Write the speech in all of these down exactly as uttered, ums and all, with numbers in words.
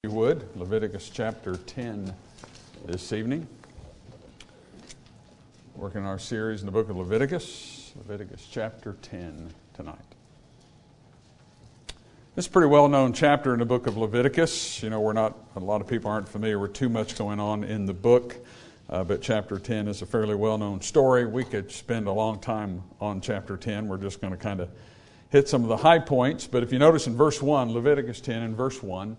You would, Leviticus chapter ten this evening. Working our series in the book of Leviticus, Leviticus chapter ten tonight. This is a pretty well-known chapter in the book of Leviticus. You know, we're not, a lot of people aren't familiar with too much going on in the book, uh, but chapter ten is a fairly well-known story. We could spend a long time on chapter ten. We're just going to kind of hit some of the high points. But if you notice in verse one, Leviticus ten and verse one,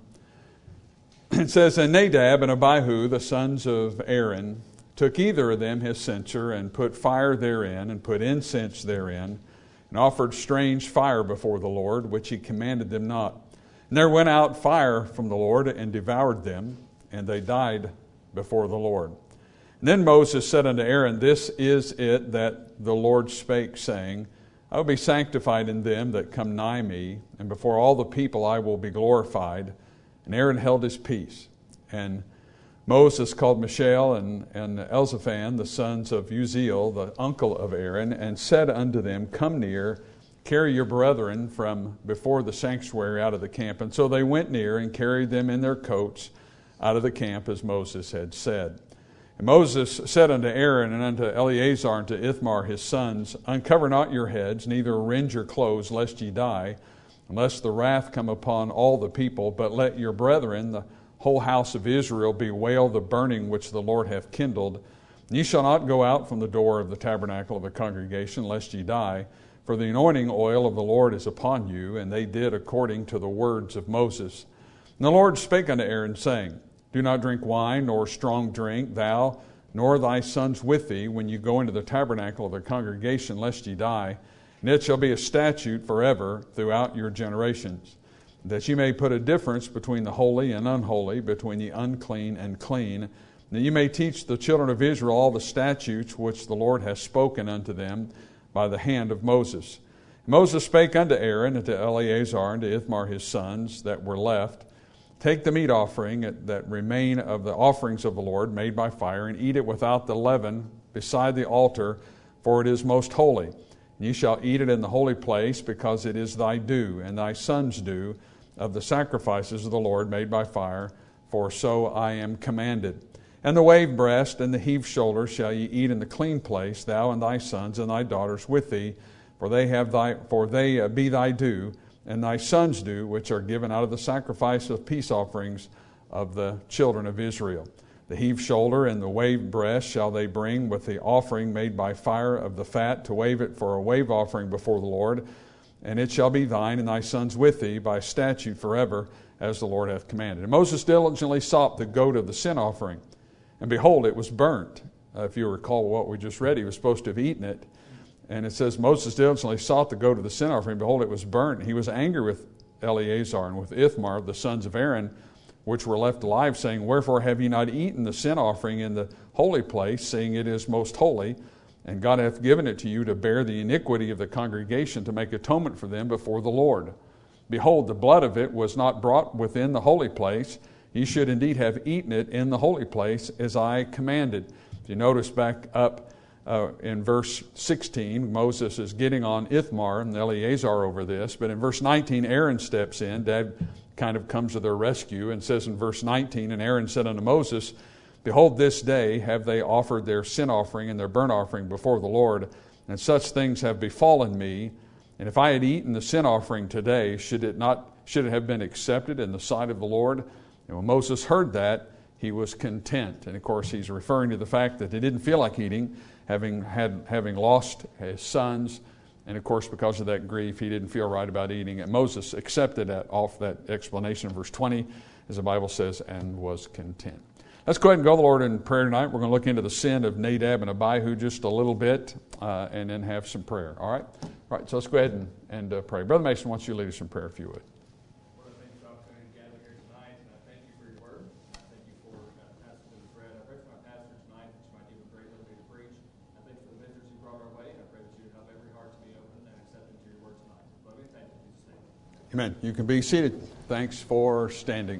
it says, "And Nadab and Abihu, the sons of Aaron, took either of them his censer, and put fire therein, and put incense therein, and offered strange fire before the Lord, which he commanded them not. And there went out fire from the Lord, and devoured them, and they died before the Lord. And then Moses said unto Aaron, This is it that the Lord spake, saying, I will be sanctified in them that come nigh me, and before all the people I will be glorified. And Aaron held his peace. And Moses called Mishael and, and Elzaphan, the sons of Uzziel, the uncle of Aaron, and said unto them, Come near, carry your brethren from before the sanctuary out of the camp. And so they went near and carried them in their coats out of the camp, as Moses had said. And Moses said unto Aaron and unto Eleazar and to Ithamar his sons, Uncover not your heads, neither rend your clothes, lest ye die, unless the wrath come upon all the people, but let your brethren, the whole house of Israel, bewail the burning which the Lord hath kindled. And ye shall not go out from the door of the tabernacle of the congregation, lest ye die, for the anointing oil of the Lord is upon you. And they did according to the words of Moses. And the Lord spake unto Aaron, saying, Do not drink wine, nor strong drink, thou, nor thy sons with thee, when you go into the tabernacle of the congregation, lest ye die. And it shall be a statute forever throughout your generations, that you may put a difference between the holy and unholy, between the unclean and clean, and that you may teach the children of Israel all the statutes which the Lord hath spoken unto them by the hand of Moses. And Moses spake unto Aaron and to Eleazar and to Ithamar his sons that were left, Take the meat offering that remain of the offerings of the Lord made by fire, and eat it without the leaven beside the altar, for it is most holy. Ye shall eat it in the holy place, because it is thy due, and thy sons' due, of the sacrifices of the Lord made by fire, for so I am commanded. And the wave breast and the heave shoulder shall ye eat in the clean place, thou and thy sons and thy daughters with thee, for they have thy for they be thy due, and thy sons' due, which are given out of the sacrifice of peace offerings of the children of Israel. The heave shoulder and the wave breast shall they bring with the offering made by fire of the fat, to wave it for a wave offering before the Lord. And it shall be thine and thy sons with thee by statute forever, as the Lord hath commanded. And Moses diligently sought the goat of the sin offering, and behold, it was burnt. Uh, if you recall what we just read, he was supposed to have eaten it. And it says, Moses diligently sought the goat of the sin offering, behold, it was burnt. He was angry with Eleazar and with Ithamar, the sons of Aaron, which were left alive, saying, Wherefore have ye not eaten the sin offering in the holy place, seeing it is most holy? And God hath given it to you to bear the iniquity of the congregation, to make atonement for them before the Lord. Behold, the blood of it was not brought within the holy place. Ye should indeed have eaten it in the holy place, as I commanded. If you notice back up uh, in verse sixteen, Moses is getting on Ithamar and Eleazar over this. But in verse nineteen, Aaron steps in. Dad kind of comes to their rescue and says in verse nineteen, And Aaron said unto Moses, Behold, this day have they offered their sin offering and their burnt offering before the Lord, and such things have befallen me. And if I had eaten the sin offering today, should it not should it have been accepted in the sight of the Lord? And when Moses heard that, he was content. And of course, he's referring to the fact that he didn't feel like eating, having had having lost his sons. And of course, because of that grief, he didn't feel right about eating. And Moses accepted that off that explanation in verse twenty, as the Bible says, and was content. Let's go ahead and go to the Lord in prayer tonight. We're going to look into the sin of Nadab and Abihu just a little bit, uh, and then have some prayer. All right? All right, so let's go ahead and, and uh, pray. Brother Mason, why don't you lead us in prayer, if you would. Lord, I thank you for the opportunity to gather here tonight, and I thank you for your word. I thank you for uh, Pastor Tim's bread. I pray for my pastor tonight that you might give him great liberty to preach. I thank you for the visitors you brought our way, and I pray that you would help every heart to be open and accepting to your word tonight. Lord, we thank you in Jesus' name. Amen. You can be seated. Thanks for standing.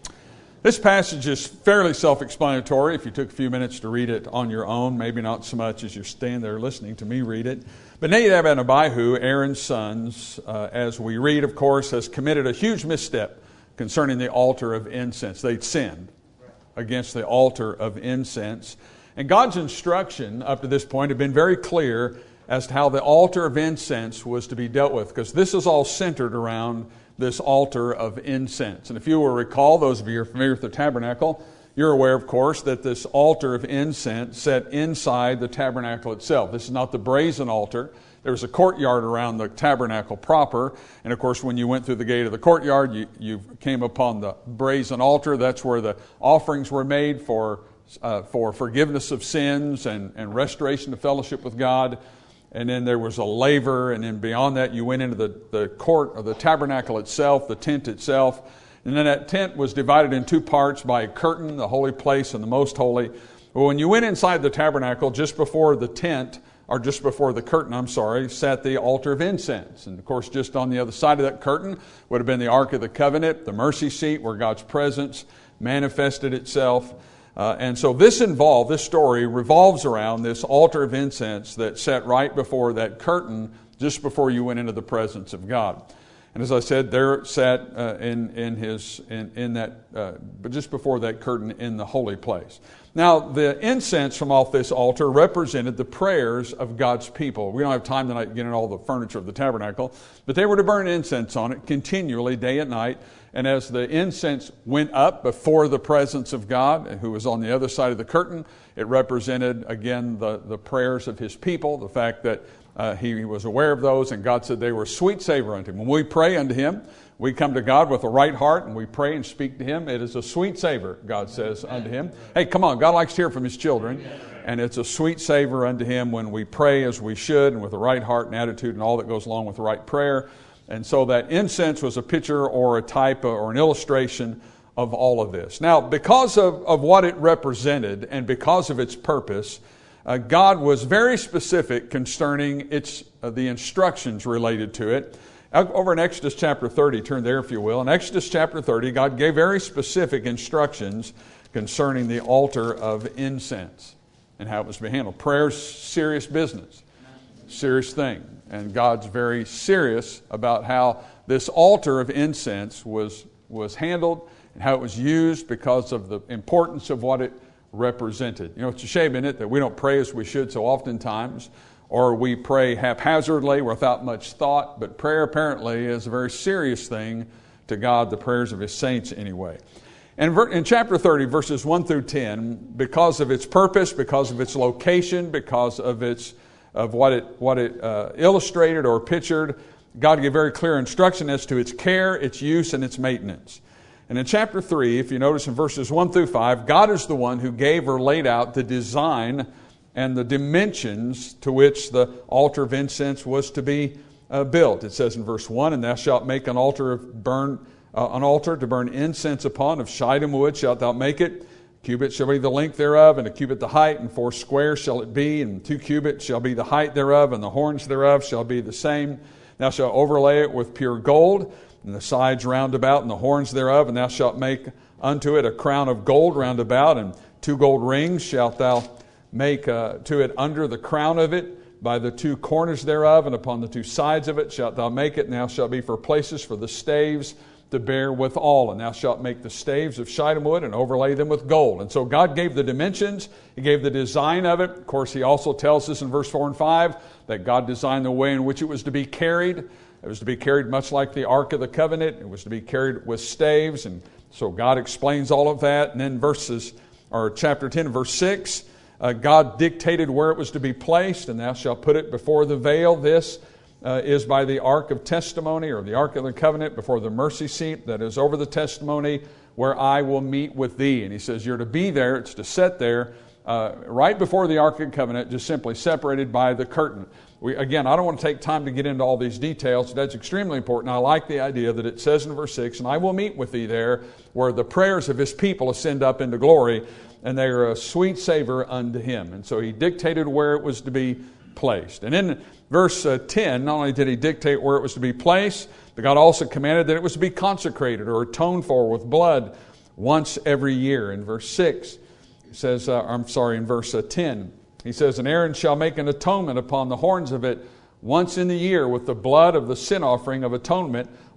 This passage is fairly self-explanatory if you took a few minutes to read it on your own, maybe not so much as you're standing there listening to me read it. But Nadab and Abihu, Aaron's sons, uh, as we read, of course, has committed a huge misstep concerning the altar of incense. They'd sinned against the altar of incense. And God's instruction up to this point had been very clear as to how the altar of incense was to be dealt with, because this is all centered around this altar of incense. And if you will recall, those of you who are familiar with the tabernacle, you're aware, of course, that this altar of incense sat inside the tabernacle itself. This is not the brazen altar. There was a courtyard around the tabernacle proper. And of course, when you went through the gate of the courtyard, you, you came upon the brazen altar. That's where the offerings were made for, uh, for forgiveness of sins and, and restoration of fellowship with God. And then there was a laver. And then beyond that, you went into the, the court of the tabernacle itself, the tent itself. And then that tent was divided in two parts by a curtain, the holy place and the most holy. Well, when you went inside the tabernacle, just before the tent, or just before the curtain, I'm sorry, sat the altar of incense. And of course, just on the other side of that curtain would have been the Ark of the Covenant, the mercy seat where God's presence manifested itself. Uh, and so this involved, this story revolves around this altar of incense that sat right before that curtain, just before you went into the presence of God. And as I said, there it sat uh, in in his in in that, uh, but just before that curtain in the holy place. Now, the incense from off this altar represented the prayers of God's people. We don't have time tonight to get into all the furniture of the tabernacle, but they were to burn incense on it continually, day and night. And as the incense went up before the presence of God, who was on the other side of the curtain, it represented again the the prayers of His people. The fact that Uh, he was aware of those, and God said they were a sweet savor unto Him. When we pray unto Him, we come to God with a right heart, and we pray and speak to Him. It is a sweet savor, God says, unto Him. Hey, come on, God likes to hear from His children, and it's a sweet savor unto Him when we pray as we should, and with a right heart and attitude and all that goes along with the right prayer. And so that incense was a picture or a type or an illustration of all of this. Now, because of, of what it represented and because of its purpose, Uh, God was very specific concerning its uh, the instructions related to it. Over in Exodus chapter thirty, turn there if you will. In Exodus chapter thirty, God gave very specific instructions concerning the altar of incense and how it was to be handled. Prayer's serious business, serious thing. And God's very serious about how this altar of incense was, was handled and how it was used because of the importance of what it represented. You know, it's a shame, isn't it, that we don't pray as we should so oftentimes, or we pray haphazardly without much thought, but prayer apparently is a very serious thing to God, the prayers of His saints anyway. And in chapter thirty, verses one through ten, because of its purpose, because of its location, because of its of what it what it uh, illustrated or pictured, God gave very clear instruction as to its care, its use, and its maintenance. And in chapter three, if you notice in verses one through five, God is the one who gave or laid out the design and the dimensions to which the altar of incense was to be uh, built. It says in verse one, "And thou shalt make an altar of burn, uh, an altar to burn incense upon, of shittim wood shalt thou make it. A cubit shall be the length thereof, and a cubit the height, and four square shall it be, and two cubits shall be the height thereof, and the horns thereof shall be the same. Thou shalt overlay it with pure gold, and the sides round about, and the horns thereof, and thou shalt make unto it a crown of gold round about, and two gold rings shalt thou make uh, to it under the crown of it, by the two corners thereof, and upon the two sides of it shalt thou make it, and thou shalt be for places for the staves to bear withal. And thou shalt make the staves of shittim wood, and overlay them with gold." And so God gave the dimensions, He gave the design of it. Of course, He also tells us in verse four and five that God designed the way in which it was to be carried. It was to be carried much like the Ark of the Covenant. It was to be carried with staves. And so God explains all of that. And then verses, or chapter ten, verse six, uh, God dictated where it was to be placed. "And thou shalt put it before the veil." This uh, is by the Ark of Testimony, or the Ark of the Covenant, before the mercy seat that is over the testimony, "where I will meet with thee." And He says you're to be there. It's to sit there uh, right before the Ark of the Covenant, just simply separated by the curtain. We, again, I don't want to take time to get into all these details. That's extremely important. I like the idea that it says in verse six, "And I will meet with thee there, where the prayers of His people ascend up into glory, and they are a sweet savor unto Him." And so He dictated where it was to be placed. And in verse uh, ten, not only did He dictate where it was to be placed, but God also commanded that it was to be consecrated or atoned for with blood once every year. In verse six, it says, uh, I'm sorry, in verse uh, ten, He says, "And Aaron shall make an atonement upon the horns of it once in the year with the blood of the sin offering of atonement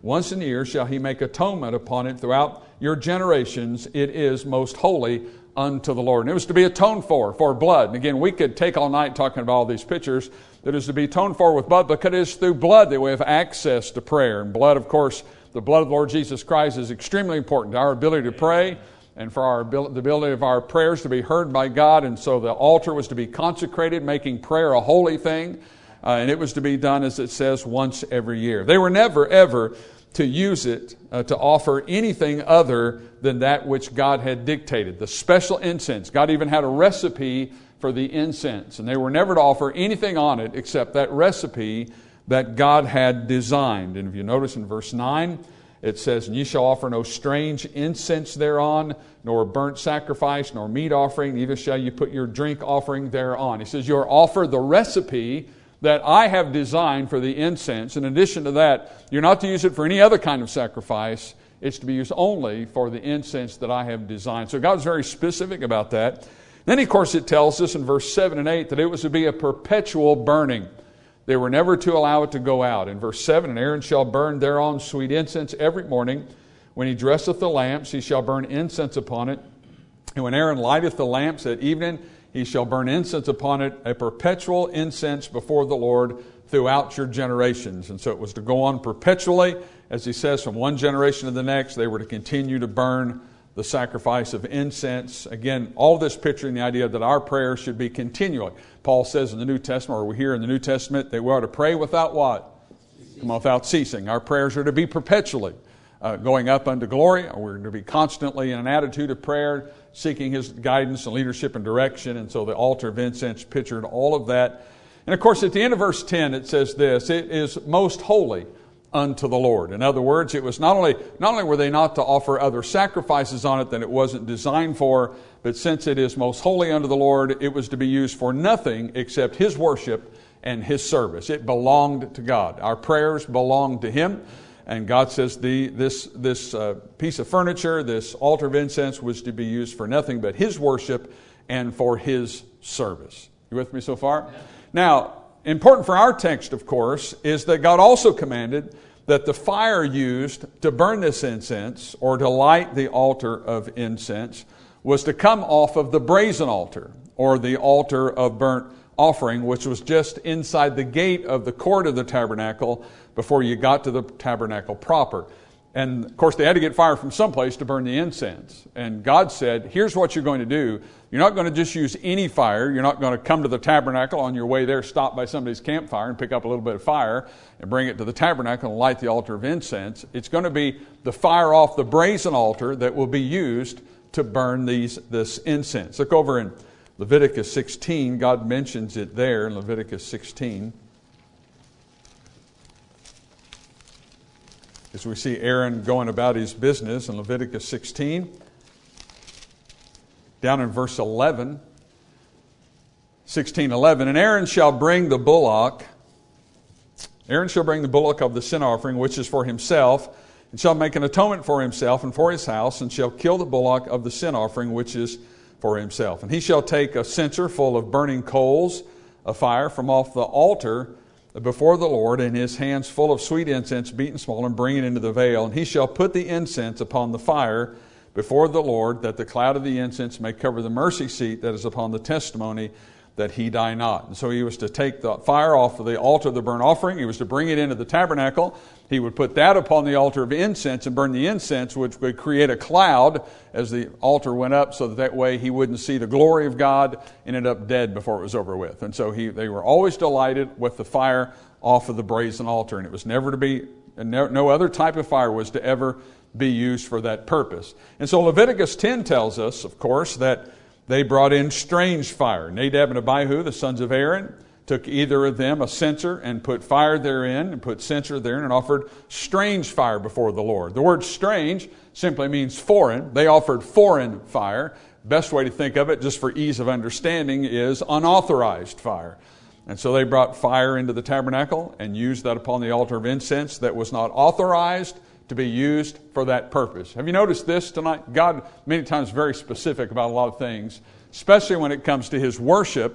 Once in a year shall he make atonement upon it throughout your generations. It is most holy unto the Lord. And it was to be atoned for, for blood. And again, we could take all night talking about all these pictures. That is to be atoned for with blood, because it is through blood that we have access to prayer. And blood, of course, the blood of the Lord Jesus Christ is extremely important to our ability to pray and for our the ability of our prayers to be heard by God. And so the altar was to be consecrated, making prayer a holy thing. Uh, and it was to be done, as it says, once every year. They were never, ever to use it uh, to offer anything other than that which God had dictated. The special incense. God even had a recipe for the incense. And they were never to offer anything on it except that recipe that God had designed. And if you notice in verse nine, it says, "And ye shall offer no strange incense thereon, nor burnt sacrifice, nor meat offering, neither shall you put your drink offering thereon." He says, you're offered the recipe that I have designed for the incense. In addition to that, you're not to use it for any other kind of sacrifice. It's to be used only for the incense that I have designed. So God's very specific about that. Then, of course, it tells us in verse seven and eight that it was to be a perpetual burning. They were never to allow it to go out. In verse seven, "And Aaron shall burn thereon sweet incense every morning. When he dresseth the lamps, he shall burn incense upon it. And when Aaron lighteth the lamps at evening, he shall burn incense upon it, a perpetual incense before the Lord throughout your generations." And so it was to go on perpetually. As he says, from one generation to the next, they were to continue to burn the sacrifice of incense. Again, all this picturing the idea that our prayers should be continually. Paul says in the New Testament, or we hear in the New Testament, that we are to pray without what? Ceasing. Without ceasing. Our prayers are to be perpetually uh, going up unto glory. We're to be constantly in an attitude of prayer, seeking His guidance and leadership and direction. And so the altar of incense pictured all of that. And of course, at the end of verse ten, it says this, "It is most holy unto the Lord." In other words, it was not only not only were they not to offer other sacrifices on it that it wasn't designed for, but since it is most holy unto the Lord, it was to be used for nothing except His worship and His service. It belonged to God. Our prayers belonged to Him, and God says the this this uh, piece of furniture, this altar of incense, was to be used for nothing but His worship and for His service. You with me so far? Yeah. Now, important for our text, of course, is that God also commanded that the fire used to burn this incense or to light the altar of incense was to come off of the brazen altar, or the altar of burnt offering, which was just inside the gate of the court of the tabernacle before you got to the tabernacle proper. And of course, they had to get fire from someplace to burn the incense. And God said, here's what you're going to do. You're not going to just use any fire. You're not going to come to the tabernacle on your way there, stop by somebody's campfire and pick up a little bit of fire and bring it to the tabernacle and light the altar of incense. It's going to be the fire off the brazen altar that will be used to burn these this incense. Look over in Leviticus sixteen. God mentions it there in Leviticus sixteen. As we see Aaron going about his business in Leviticus sixteen, down in verse eleven, sixteen eleven, "And Aaron shall bring the bullock, Aaron shall bring the bullock of the sin offering, which is for himself, and shall make an atonement for himself and for his house, and shall kill the bullock of the sin offering, which is for himself. And he shall take a censer full of burning coals of fire from off the altar before the Lord, and his hands full of sweet incense beaten small, and bring it into the veil. And he shall put the incense upon the fire before the Lord, that the cloud of the incense may cover the mercy seat that is upon the testimony, that he die not." And so he was to take the fire off of the altar of the burnt offering. He was to bring it into the tabernacle. He would put that upon the altar of incense and burn the incense, which would create a cloud as the altar went up, so that that way he wouldn't see the glory of God and end up dead before it was over with. And so he, they were always delighted with the fire off of the brazen altar. And it was never to be, and no, no other type of fire was to ever be used for that purpose. And so Leviticus ten tells us, of course, that they brought in strange fire. Nadab and Abihu, the sons of Aaron, took either of them a censer and put fire therein, and put censer therein, and offered strange fire before the Lord. The word strange simply means foreign. They offered foreign fire. Best way to think of it, just for ease of understanding, is unauthorized fire. And so they brought fire into the tabernacle and used that upon the altar of incense that was not authorized to be used for that purpose. Have you noticed this tonight? God many times is very specific about a lot of things, especially when it comes to His worship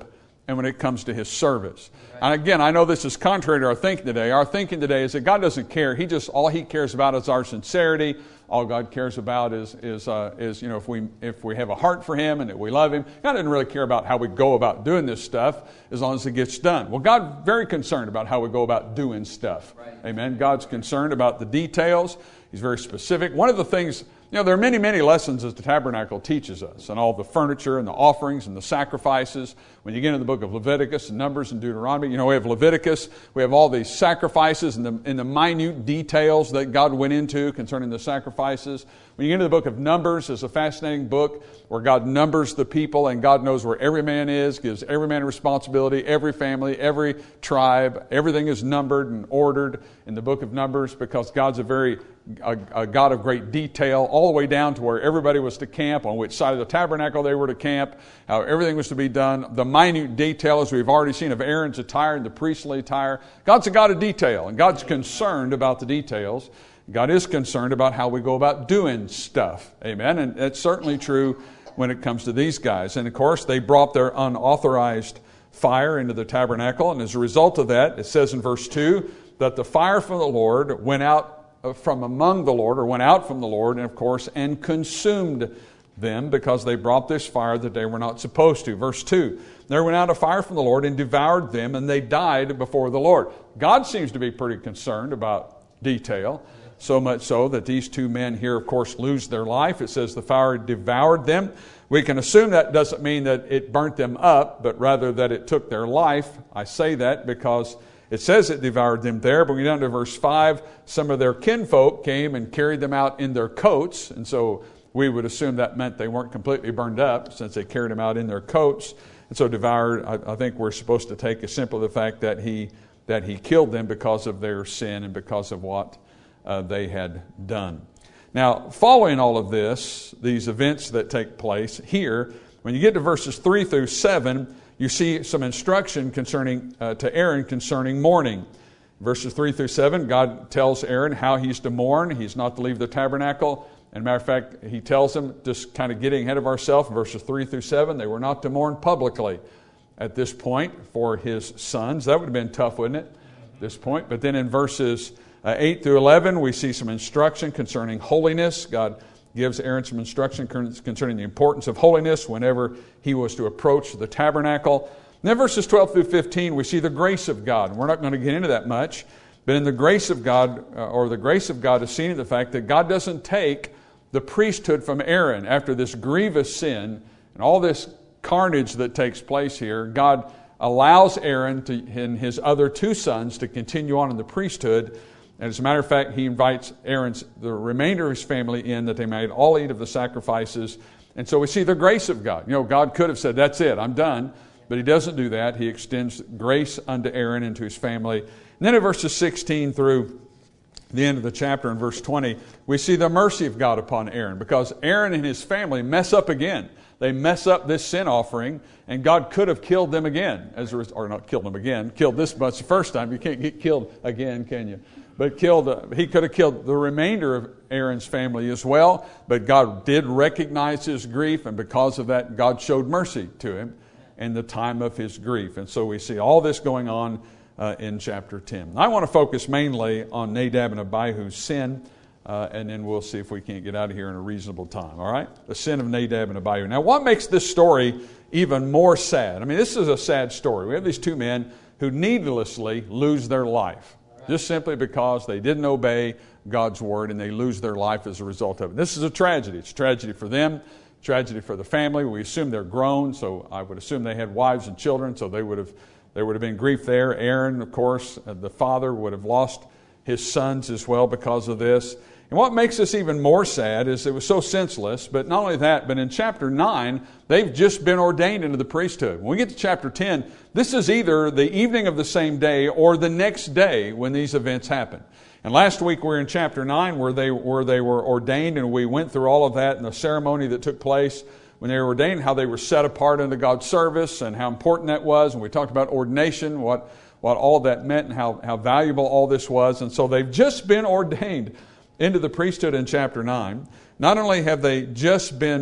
and when it comes to His service. And again, I know this is contrary to our thinking today. Our thinking today is that God doesn't care. He just, all He cares about is our sincerity. All God cares about is, is, uh, is you know, if we if we have a heart for Him and that we love Him. God doesn't really care about how we go about doing this stuff as long as it gets done. Well, God's very concerned about how we go about doing stuff. Right. Amen. God's concerned about the details. He's very specific. One of the things, you know, there are many, many lessons that the tabernacle teaches us, and all the furniture and the offerings and the sacrifices. When you get into the book of Leviticus and Numbers and Deuteronomy, you know, we have Leviticus, we have all these sacrifices and the, and the minute details that God went into concerning the sacrifices. When you get into the book of Numbers, it's a fascinating book where God numbers the people, and God knows where every man is, gives every man a responsibility, every family, every tribe. Everything is numbered and ordered in the book of Numbers because God's a very a, a God of great detail, all the way down to where everybody was to camp, on which side of the tabernacle they were to camp, how everything was to be done. The minute detail, as we've already seen, of Aaron's attire and the priestly attire. God's a God of detail, and God's concerned about the details. God is concerned about how we go about doing stuff. Amen. And it's certainly true when it comes to these guys. And of course, they brought their unauthorized fire into the tabernacle. And as a result of that, it says in verse two that the fire from the Lord went out from among the Lord, or went out from the Lord, and of course, and consumed them because they brought this fire that they were not supposed to. Verse two, there went out a fire from the Lord and devoured them, and they died before the Lord. God seems to be pretty concerned about detail. So much so that these two men here, of course, lose their life. It says the fire devoured them. We can assume that doesn't mean that it burnt them up, but rather that it took their life. I say that because it says it devoured them there, but we get down to verse five, some of their kinfolk came and carried them out in their coats, and so we would assume that meant they weren't completely burned up since they carried them out in their coats. And so devoured, I, I think we're supposed to take as simply the fact that he that he killed them because of their sin and because of what Uh, they had done. Now, following all of this, these events that take place here, when you get to verses three through seven, you see some instruction concerning uh, to Aaron concerning mourning. Verses three through seven, God tells Aaron how he's to mourn. He's not to leave the tabernacle. And matter of fact, he tells him, just kind of getting ahead of ourselves, verses three through seven, they were not to mourn publicly at this point for his sons. That would have been tough, wouldn't it, at this point? But then in verses Uh, eight through eleven, we see some instruction concerning holiness. God gives Aaron some instruction concerning the importance of holiness whenever he was to approach the tabernacle. And then verses twelve through fifteen, we see the grace of God. We're not going to get into that much, but in the grace of God, uh, or the grace of God is seen in the fact that God doesn't take the priesthood from Aaron after this grievous sin and all this carnage that takes place here. God allows Aaron to, and his other two sons to continue on in the priesthood. And as a matter of fact, he invites Aaron's, the remainder of his family in, that they might all eat of the sacrifices. And so we see the grace of God. You know, God could have said, that's it, I'm done. But he doesn't do that. He extends grace unto Aaron and to his family. And then in verses sixteen through the end of the chapter, in verse twenty, we see the mercy of God upon Aaron, because Aaron and his family mess up again. They mess up this sin offering, and God could have killed them again, as a, or not killed them again, killed this bunch the first time. You can't get killed again, can you? But killed. Uh, he could have killed the remainder of Aaron's family as well. But God did recognize his grief, and because of that, God showed mercy to him in the time of his grief. And so we see all this going on uh, in chapter ten. I want to focus mainly on Nadab and Abihu's sin. Uh, and then we'll see if we can't get out of here in a reasonable time, all right? The sin of Nadab and Abihu. Now, what makes this story even more sad? I mean, this is a sad story. We have these two men who needlessly lose their life, right, just simply because they didn't obey God's word, and they lose their life as a result of it. This is a tragedy. It's a tragedy for them, tragedy for the family. We assume they're grown, so I would assume they had wives and children, so they would have, there would have been grief there. Aaron, of course, the father, would have lost his sons as well because of this. And what makes this even more sad is it was so senseless, but not only that, but in chapter nine, they've just been ordained into the priesthood. When we get to chapter ten, this is either the evening of the same day or the next day when these events happen. And last week we were in chapter nine where they, where they were ordained, and we went through all of that and the ceremony that took place when they were ordained, how they were set apart unto God's service and how important that was. And we talked about ordination, what, what all that meant and how, how valuable all this was. And so they've just been ordained into the priesthood in chapter nine. Not only have they just been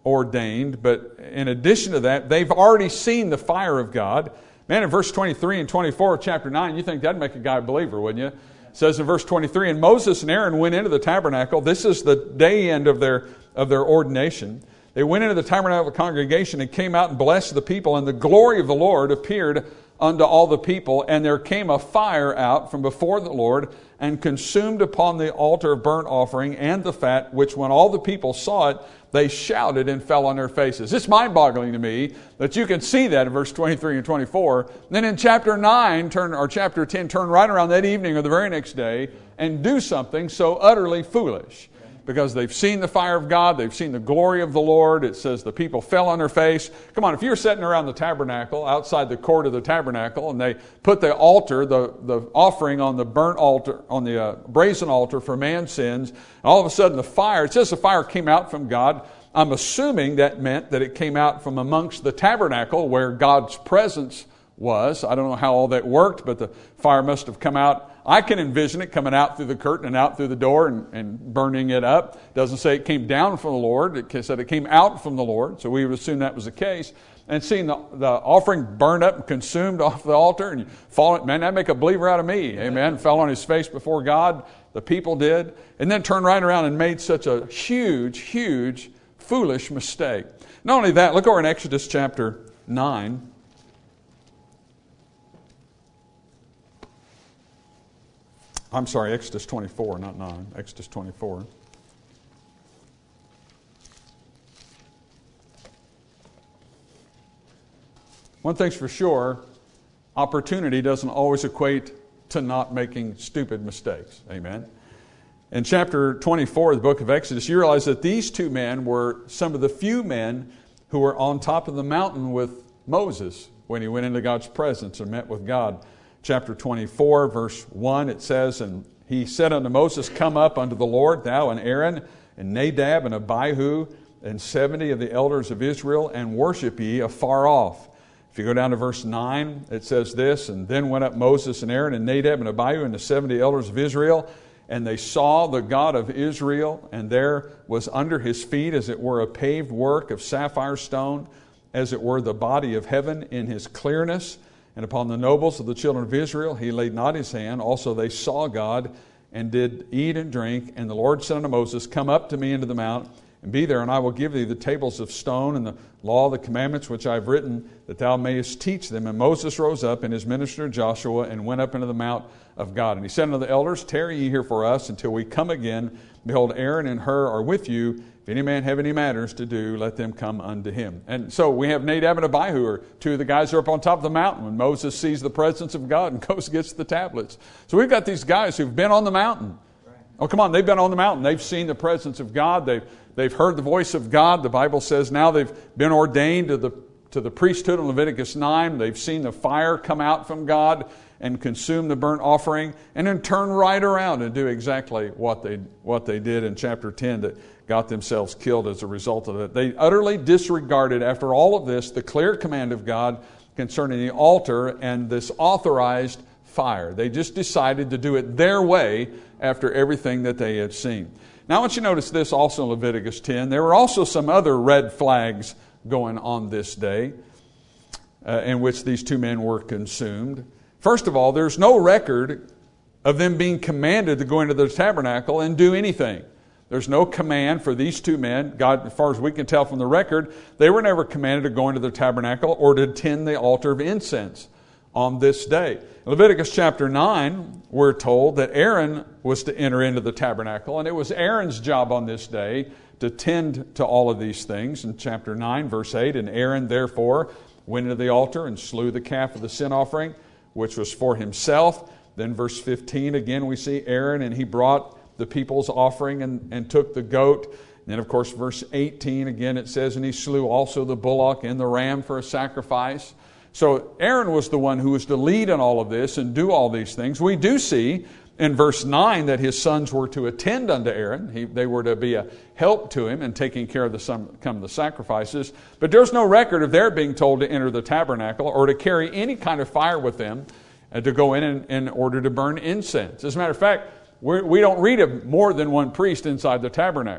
ordained. But in addition to that, they've already seen the fire of God. Man, in verse twenty-three and twenty-four of chapter nine, you think that'd make a guy a believer, wouldn't you? It says in verse twenty-three, and Moses and Aaron went into the tabernacle. This is the day end of their, of their ordination. They went into the tabernacle of the congregation and came out and blessed the people, and the glory of the Lord appeared unto all the people, and there came a fire out from before the Lord and consumed upon the altar of burnt offering and the fat, which when all the people saw it, they shouted and fell on their faces. It's mind-boggling to me that you can see that in verse twenty-three and twenty-four. Then in chapter nine, turn or chapter ten, turn right around that evening or the very next day and do something so utterly foolish. Because they've seen the fire of God, they've seen the glory of the Lord. It says the people fell on their face. Come on, if you're sitting around the tabernacle, outside the court of the tabernacle, and they put the altar, the, the offering on the burnt altar, on the uh, brazen altar for man's sins, and all of a sudden the fire, it says the fire came out from God. I'm assuming that meant that it came out from amongst the tabernacle where God's presence was. I don't know how all that worked, but the fire must have come out. I can envision it coming out through the curtain and out through the door and, and burning it up. It doesn't say it came down from the Lord. It said it came out from the Lord. So we would assume that was the case. And seeing the, the offering burned up and consumed off the altar, and you fall, man, that'd make a believer out of me. Amen. Fell on his face before God. The people did. And then turned right around and made such a huge, huge, foolish mistake. Not only that, look over in Exodus chapter nine. I'm sorry, Exodus twenty-four, not nine. Exodus twenty-four. One thing's for sure, opportunity doesn't always equate to not making stupid mistakes. Amen. In chapter twenty-four of the book of Exodus, you realize that these two men were some of the few men who were on top of the mountain with Moses when he went into God's presence and met with God. Chapter twenty-four, verse one, it says, and he said unto Moses, come up unto the Lord, thou and Aaron, and Nadab, and Abihu, and seventy of the elders of Israel, and worship ye afar off. If you go down to verse nine, it says this, and then went up Moses and Aaron, and Nadab, and Abihu, and the seventy elders of Israel, and they saw the God of Israel, and there was under his feet, as it were, a paved work of sapphire stone, as it were the body of heaven in his clearness. And upon the nobles of the children of Israel he laid not his hand. Also they saw God and did eat and drink. And the Lord said unto Moses, come up to me into the mount, and be there, and I will give thee the tables of stone and the law, the commandments which I have written, that thou mayest teach them. And Moses rose up, and his minister Joshua, and went up into the mount of God. And he said unto the elders, tarry ye here for us until we come again. Behold, Aaron and Hur are with you. If any man have any matters to do, let them come unto him. And so we have Nadab and Abihu, are two of the guys who are up on top of the mountain when Moses sees the presence of God and goes and gets the tablets. So we've got these guys who've been on the mountain. Oh, come on, they've been on the mountain. They've seen the presence of God. They've, they've heard the voice of God. The Bible says now they've been ordained to the, to the priesthood in Leviticus nine. They've seen the fire come out from God and consume the burnt offering, and then turn right around and do exactly what they what they did in chapter ten that got themselves killed as a result of it. They utterly disregarded, after all of this, the clear command of God concerning the altar and this authorized fire. They just decided to do it their way after everything that they had seen. Now I want you to notice this also in Leviticus ten. There were also some other red flags going on this day uh, in which these two men were consumed. First of all, there's no record of them being commanded to go into the tabernacle and do anything. There's no command for these two men. God, as far as we can tell from the record, they were never commanded to go into the tabernacle or to tend the altar of incense on this day. In Leviticus chapter nine, we're told that Aaron was to enter into the tabernacle, and it was Aaron's job on this day to tend to all of these things. In chapter nine, verse eight, and Aaron therefore went into the altar and slew the calf of the sin offering, which was for himself. Then verse fifteen, again we see Aaron, and he brought the people's offering and, and took the goat. And then of course verse eighteen, again it says, and he slew also the bullock and the ram for a sacrifice. So Aaron was the one who was to lead in all of this and do all these things. We do see in verse nine that his sons were to attend unto Aaron. He, they were to be a help to him in taking care of the, some, come the sacrifices. But there's no record of their being told to enter the tabernacle or to carry any kind of fire with them and to go in, in in order to burn incense. As a matter of fact, we're, we don't read of more than one priest inside the tabernacle.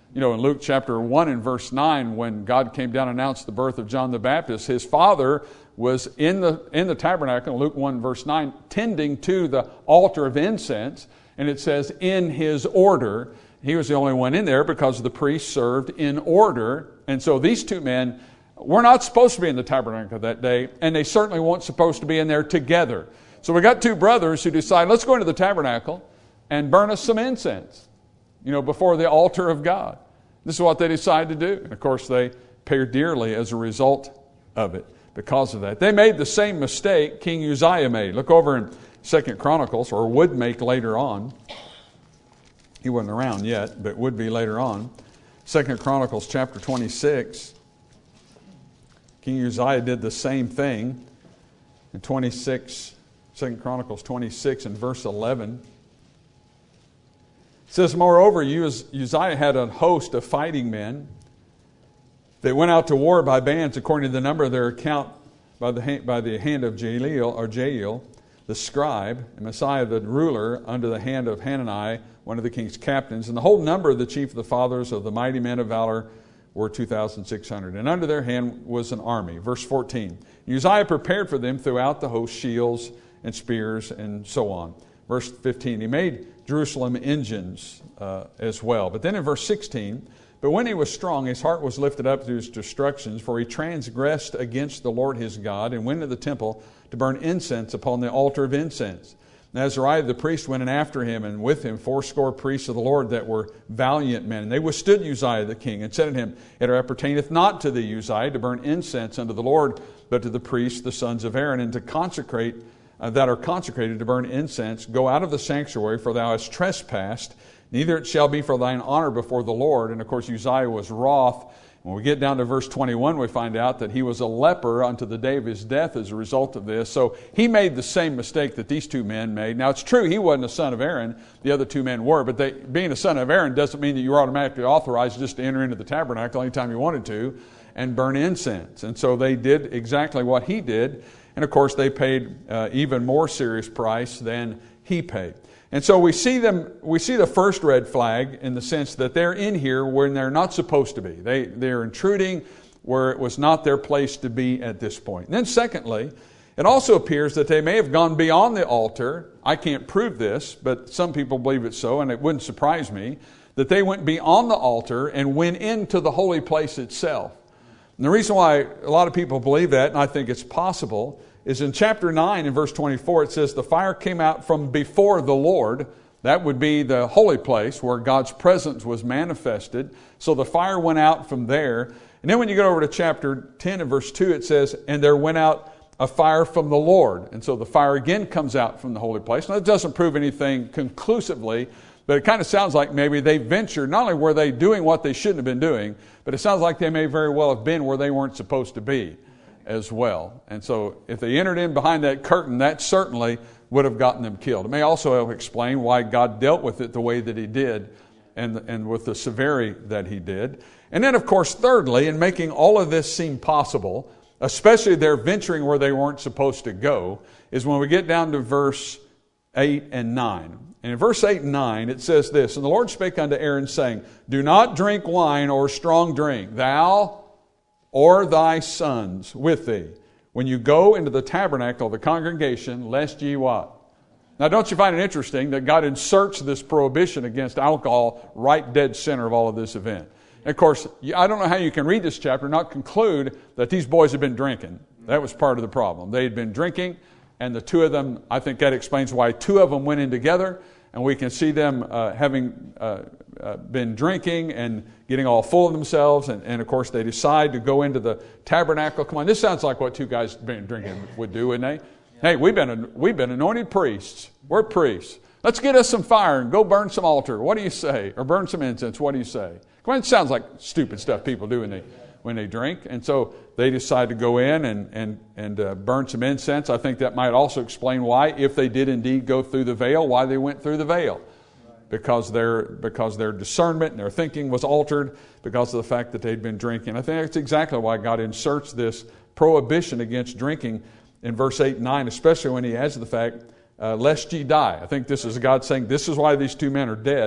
You know, in Luke chapter one and verse nine, when God came down and announced the birth of John the Baptist, his father was in the in the tabernacle, Luke one verse nine, tending to the altar of incense, and it says, in his order. He was the only one in there because the priest served in order. And so these two men were not supposed to be in the tabernacle that day, and they certainly weren't supposed to be in there together. So we got two brothers who decide, let's go into the tabernacle and burn us some incense, you know, before the altar of God. This is what they decide to do. And of course, they pay dearly as a result of it because of that. They made the same mistake King Uzziah made. Look over in Second Chronicles, or would make later on. He wasn't around yet, but would be later on. Second Chronicles chapter twenty-six. King Uzziah did the same thing. In twenty-six, Second Chronicles twenty-six and verse eleven. It says, moreover, Uzziah had a host of fighting men that went out to war by bands according to the number of their account by the hand, by the hand of Jael, or Jael, the scribe, and Messiah the ruler, under the hand of Hanani, one of the king's captains. And the whole number of the chief of the fathers of the mighty men of valor were two thousand six hundred. And under their hand was an army. Verse fourteen. Uzziah prepared for them throughout the host shields and spears and so on. Verse fifteen. He made Jerusalem engines uh, as well. But then in verse sixteen, but when he was strong, his heart was lifted up to his destructions, for he transgressed against the Lord his God, and went to the temple to burn incense upon the altar of incense. And Azariah the priest went in after him, and with him fourscore priests of the Lord that were valiant men. And they withstood Uzziah the king, and said unto him, it appertaineth not to thee, Uzziah, to burn incense unto the Lord, but to the priests, the sons of Aaron, and to consecrate, uh, that are consecrated to burn incense. Go out of the sanctuary, for thou hast trespassed. Neither it shall be for thine honor before the Lord. And of course Uzziah was wroth. When we get down to verse twenty-one, we find out that he was a leper unto the day of his death as a result of this. So he made the same mistake that these two men made. Now it's true, he wasn't a son of Aaron. The other two men were. But they, being a son of Aaron doesn't mean that you were automatically authorized just to enter into the tabernacle anytime you wanted to and burn incense. And so they did exactly what he did. And of course they paid uh, even more serious price than he paid. And so we see them, we see the first red flag in the sense that they're in here when they're not supposed to be. They, they're intruding where it was not their place to be at this point. And then secondly, it also appears that they may have gone beyond the altar. I can't prove this, but some people believe it's so, and it wouldn't surprise me, that they went beyond the altar and went into the holy place itself. And the reason why a lot of people believe that, and I think it's possible, is in chapter nine in verse twenty-four, it says, the fire came out from before the Lord. That would be the holy place where God's presence was manifested. So the fire went out from there. And then when you go over to chapter ten and verse two, it says, and there went out a fire from the Lord. And so the fire again comes out from the holy place. Now, that doesn't prove anything conclusively, but it kind of sounds like maybe they ventured. Not only were they doing what they shouldn't have been doing, but it sounds like they may very well have been where they weren't supposed to be as well. And so if they entered in behind that curtain, that certainly would have gotten them killed. It may also help explain why God dealt with it the way that he did and, and with the severity that he did. And then, of course, thirdly, in making all of this seem possible, especially their venturing where they weren't supposed to go, is when we get down to verse eight and nine. And in verse eight and nine, it says this, and the Lord spake unto Aaron, saying, do not drink wine or strong drink, thou or thy sons with thee, when you go into the tabernacle of the congregation, lest ye what? Now, don't you find it interesting that God inserts this prohibition against alcohol right dead center of all of this event? And of course, I don't know how you can read this chapter and not conclude that these boys had been drinking. That was part of the problem. They had been drinking, and the two of them, I think that explains why two of them went in together, and we can see them uh, having uh, uh, been drinking and getting all full of themselves, and, and of course they decide to go into the tabernacle. Come on, this sounds like what two guys been drinking would do, wouldn't they? Yeah. Hey, we've been we've been anointed priests. We're priests. Let's get us some fire and go burn some altar. What do you say? Or burn some incense. What do you say? Come on, it sounds like stupid stuff people do when they when they drink. And so they decide to go in and and and uh, burn some incense. I think that might also explain why, if they did indeed go through the veil, why they went through the veil. Because their because their discernment and their thinking was altered because of the fact that they'd been drinking. I think that's exactly why God inserts this prohibition against drinking in verse eight and nine, especially when he adds the fact, uh, lest ye die. I think this is God saying, this is why these two men are dead,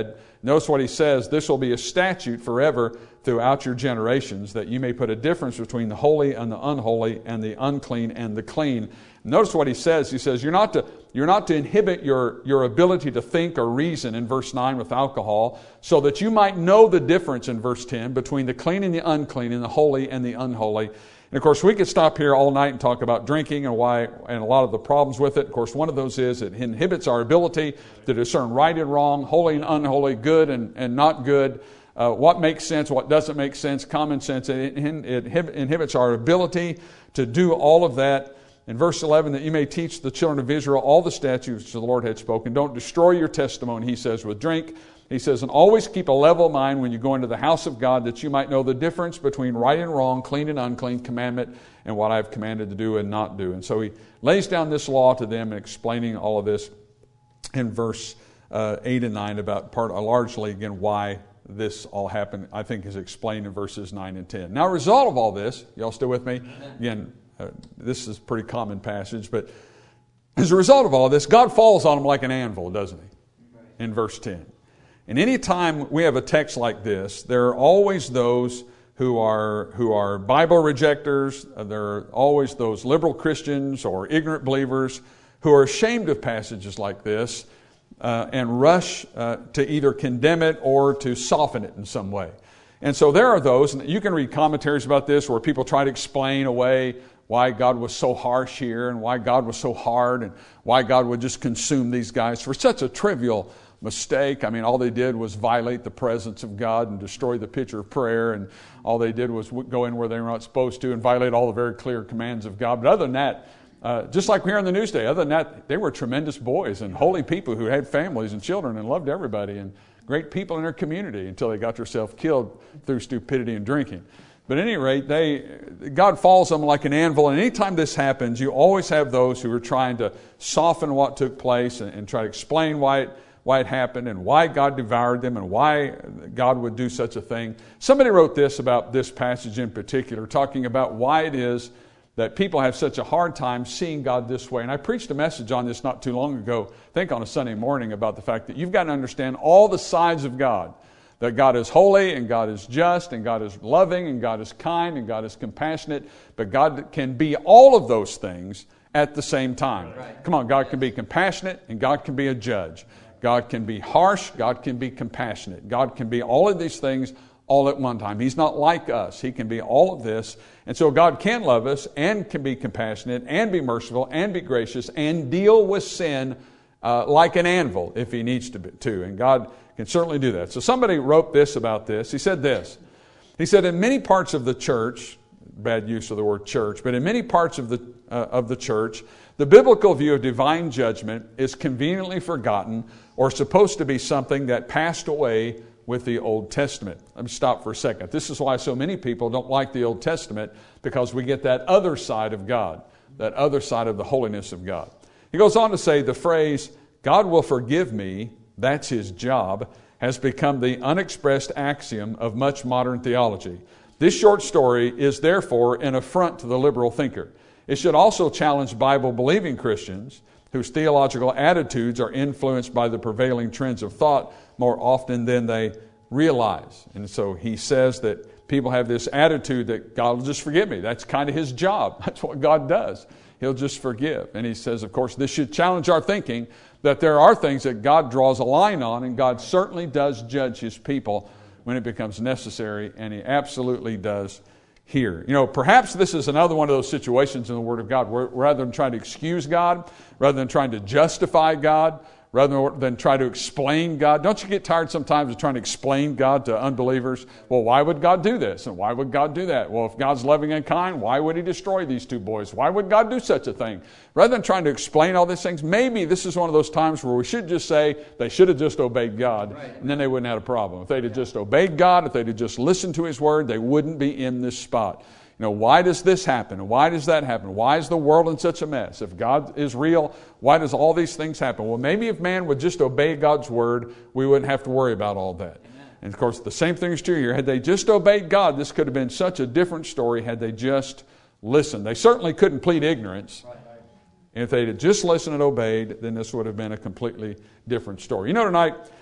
Notice what he says, this will be a statute forever throughout your generations, that you may put a difference between the holy and the unholy, and the unclean and the clean. Notice what he says. He says, you're not to, you're not to inhibit your, your ability to think or reason in verse nine with alcohol, so that you might know the difference in verse ten between the clean and the unclean, and the holy and the unholy. And of course, we could stop here all night and talk about drinking and why, and a lot of the problems with it. Of course, one of those is it inhibits our ability to discern right and wrong, holy and unholy, good and, and not good, uh, what makes sense, what doesn't make sense, common sense. It, it inhibits our ability to do all of that. In verse eleven, that you may teach the children of Israel all the statutes which the Lord had spoken. Don't destroy your testimony, he says, with drink. He says, and always keep a level mind when you go into the house of God, that you might know the difference between right and wrong, clean and unclean, commandment, and what I've commanded to do and not do. And so he lays down this law to them and explaining all of this in verse uh, eight and nine about part, uh, largely, again, why this all happened, I think is explained in verses nine and ten. Now, a result of all this, y'all still with me? Again, uh, this is a pretty common passage, but as a result of all this, God falls on them like an anvil, doesn't he? In verse ten. And any time we have a text like this, there are always those who are who are Bible rejectors. There are always those liberal Christians or ignorant believers who are ashamed of passages like this uh, and rush uh, to either condemn it or to soften it in some way. And so there are those, and you can read commentaries about this where people try to explain away why God was so harsh here and why God was so hard and why God would just consume these guys for such a trivial mistake. I mean, all they did was violate the presence of God and destroy the picture of prayer, and all they did was go in where they were not supposed to and violate all the very clear commands of God. But other than that, uh, just like here on the news day, other than that, they were tremendous boys and holy people who had families and children and loved everybody and great people in their community until they got themselves killed through stupidity and drinking. But at any rate, they, God falls on them like an anvil, and anytime this happens, you always have those who are trying to soften what took place and, and try to explain why it why it happened and why God devoured them and why God would do such a thing. Somebody wrote this about this passage in particular, talking about why it is that people have such a hard time seeing God this way. And I preached a message on this not too long ago, I think on a Sunday morning, about the fact that you've got to understand all the sides of God. That God is holy and God is just and God is loving and God is kind and God is compassionate. But God can be all of those things at the same time. Right. Come on, God can be compassionate and God can be a judge. God can be harsh. God can be compassionate. God can be all of these things all at one time. He's not like us. He can be all of this. And so God can love us and can be compassionate and be merciful and be gracious and deal with sin uh, like an anvil if He needs to, be, to. And God can certainly do that. So somebody wrote this about this. He said this. He said, in many parts of the church, bad use of the word church, but in many parts of the uh, of the church, the biblical view of divine judgment is conveniently forgotten or supposed to be something that passed away with the Old Testament. Let me stop for a second. This is why so many people don't like the Old Testament, because we get that other side of God, that other side of the holiness of God. He goes on to say the phrase, God will forgive me, that's His job, has become the unexpressed axiom of much modern theology. This short story is therefore an affront to the liberal thinker. It should also challenge Bible-believing Christians whose theological attitudes are influenced by the prevailing trends of thought more often than they realize. And so he says that people have this attitude that God will just forgive me. That's kind of His job. That's what God does. He'll just forgive. And he says, of course, this should challenge our thinking that there are things that God draws a line on, and God certainly does judge His people when it becomes necessary, and He absolutely does here. You know, perhaps this is another one of those situations in the Word of God where rather than trying to excuse God, rather than trying to justify God, rather than try to explain God. Don't you get tired sometimes of trying to explain God to unbelievers? Well, why would God do this? And why would God do that? Well, if God's loving and kind, why would He destroy these two boys? Why would God do such a thing? Rather than trying to explain all these things, maybe this is one of those times where we should just say they should have just obeyed God, right, and then they wouldn't have a problem. If they'd have just obeyed God, if they'd have just listened to His Word, they wouldn't be in this spot. You know, why does this happen? Why does that happen? Why is the world in such a mess? If God is real, why does all these things happen? Well, maybe if man would just obey God's Word, we wouldn't have to worry about all that. Amen. And of course, the same thing is true here. Had they just obeyed God, this could have been such a different story had they just listened. They certainly couldn't plead ignorance. Right. If they had just listened and obeyed, then this would have been a completely different story. You know, tonight,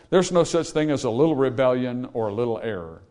There's no such thing as a little rebellion or a little error.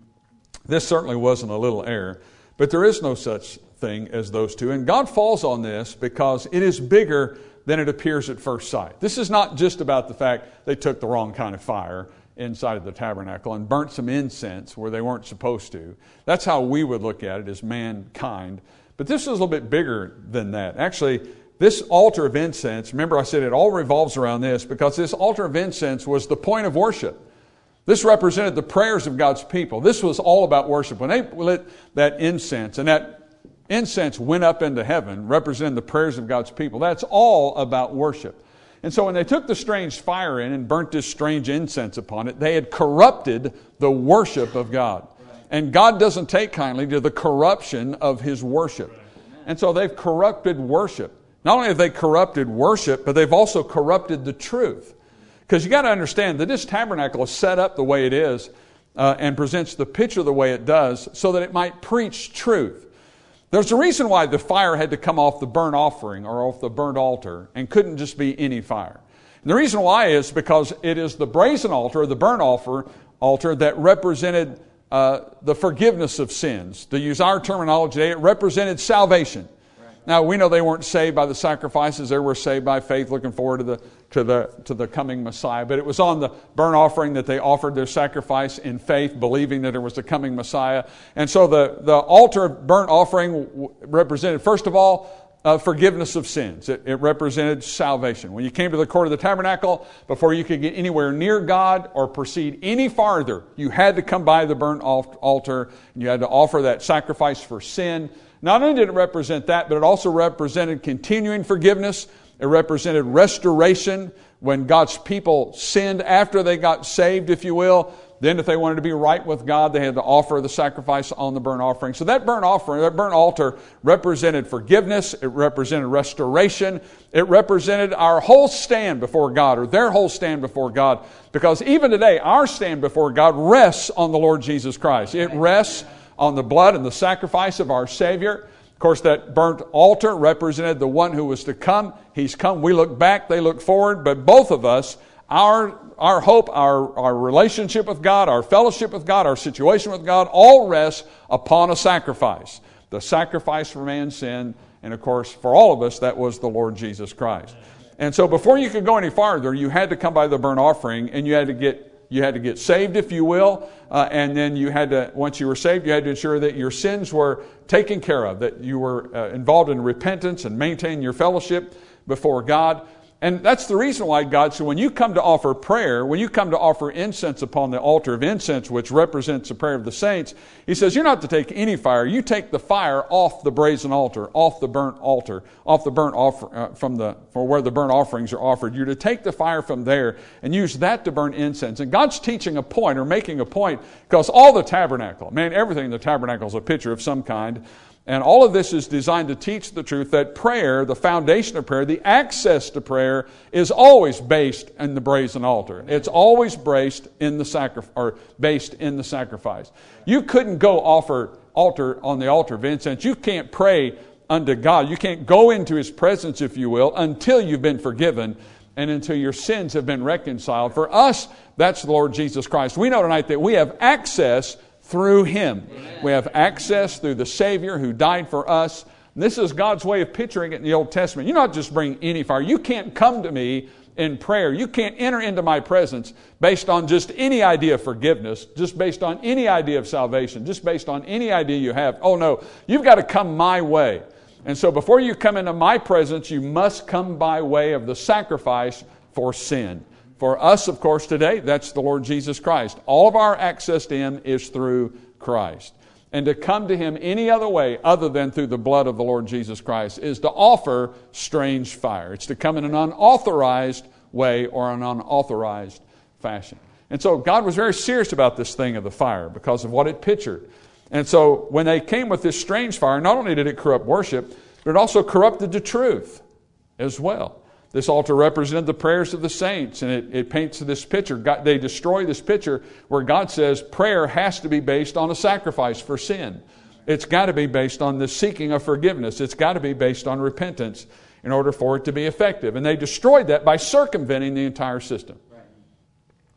This certainly wasn't a little error, but there is no such thing as those two. And God falls on this because it is bigger than it appears at first sight. This is not just about the fact they took the wrong kind of fire inside of the tabernacle and burnt some incense where they weren't supposed to. That's how we would look at it as mankind. But this is a little bit bigger than that. Actually, this altar of incense, remember I said it all revolves around this, because this altar of incense was the point of worship. This represented the prayers of God's people. This was all about worship. When they lit that incense, and that incense went up into heaven, representing the prayers of God's people, that's all about worship. And so when they took the strange fire in and burnt this strange incense upon it, they had corrupted the worship of God. And God doesn't take kindly to the corruption of His worship. And so they've corrupted worship. Not only have they corrupted worship, but they've also corrupted the truth. Because you got to understand that this tabernacle is set up the way it is uh, and presents the picture the way it does so that it might preach truth. There's a reason why the fire had to come off the burnt offering or off the burnt altar and couldn't just be any fire. And the reason why is because it is the brazen altar, the burnt offer, altar that represented uh, the forgiveness of sins. To use our terminology today, it represented salvation. Now, we know they weren't saved by the sacrifices. They were saved by faith, looking forward to the to the to the coming Messiah. But it was on the burnt offering that they offered their sacrifice in faith, believing that there was the coming Messiah. And so the, the altar burnt offering represented, first of all, uh, forgiveness of sins. It, it represented salvation. When you came to the court of the tabernacle, before you could get anywhere near God or proceed any farther, you had to come by the burnt altar, and you had to offer that sacrifice for sin. Not only did it represent that, but it also represented continuing forgiveness. It represented restoration when God's people sinned after they got saved, if you will. Then if they wanted to be right with God, they had to offer the sacrifice on the burnt offering. So that burnt offering, that burnt altar represented forgiveness. It represented restoration. It represented our whole stand before God, or their whole stand before God. Because even today, our stand before God rests on the Lord Jesus Christ. It rests on the blood and the sacrifice of our Savior. Of course, that burnt altar represented the one who was to come. He's come. We look back, they look forward. But both of us, our, our hope, our, our relationship with God, our fellowship with God, our situation with God, all rests upon a sacrifice. The sacrifice for man's sin. And of course, for all of us, that was the Lord Jesus Christ. And so before you could go any farther, you had to come by the burnt offering, and you had to get You had to get saved, if you will, uh, and then you had to, once you were saved, you had to ensure that your sins were taken care of, that you were uh, involved in repentance and maintaining your fellowship before God. And that's the reason why God said, when you come to offer prayer, when you come to offer incense upon the altar of incense, which represents the prayer of the saints, He says, you're not to take any fire. You take the fire off the brazen altar, off the burnt altar, off the burnt offer, uh, from the, from where the burnt offerings are offered. You're to take the fire from there and use that to burn incense. And God's teaching a point, or making a point, because all the tabernacle, man, everything in the tabernacle is a picture of some kind. And all of this is designed to teach the truth that prayer, the foundation of prayer, the access to prayer, is always based in the brazen altar. It's always based in the sacrifice, or based in the sacrifice. You couldn't go offer altar on the altar of incense. You can't pray unto God. You can't go into His presence, if you will, until you've been forgiven and until your sins have been reconciled. For us, that's the Lord Jesus Christ. We know tonight that we have access through Him. Amen. We have access through the Savior who died for us. And this is God's way of picturing it in the Old Testament. You not just bring any fire. You can't come to me in prayer. You can't enter into my presence based on just any idea of forgiveness, just based on any idea of salvation, just based on any idea you have. Oh no, you've got to come my way. And so before you come into my presence, you must come by way of the sacrifice for sin. For us, of course, today, that's the Lord Jesus Christ. All of our access to Him is through Christ. And to come to Him any other way other than through the blood of the Lord Jesus Christ is to offer strange fire. It's to come in an unauthorized way or an unauthorized fashion. And so God was very serious about this thing of the fire because of what it pictured. And so when they came with this strange fire, not only did it corrupt worship, but it also corrupted the truth as well. This altar represented the prayers of the saints, and it, it paints this picture. God, they destroy this picture where God says prayer has to be based on a sacrifice for sin. It's got to be based on the seeking of forgiveness. It's got to be based on repentance in order for it to be effective. And they destroyed that by circumventing the entire system.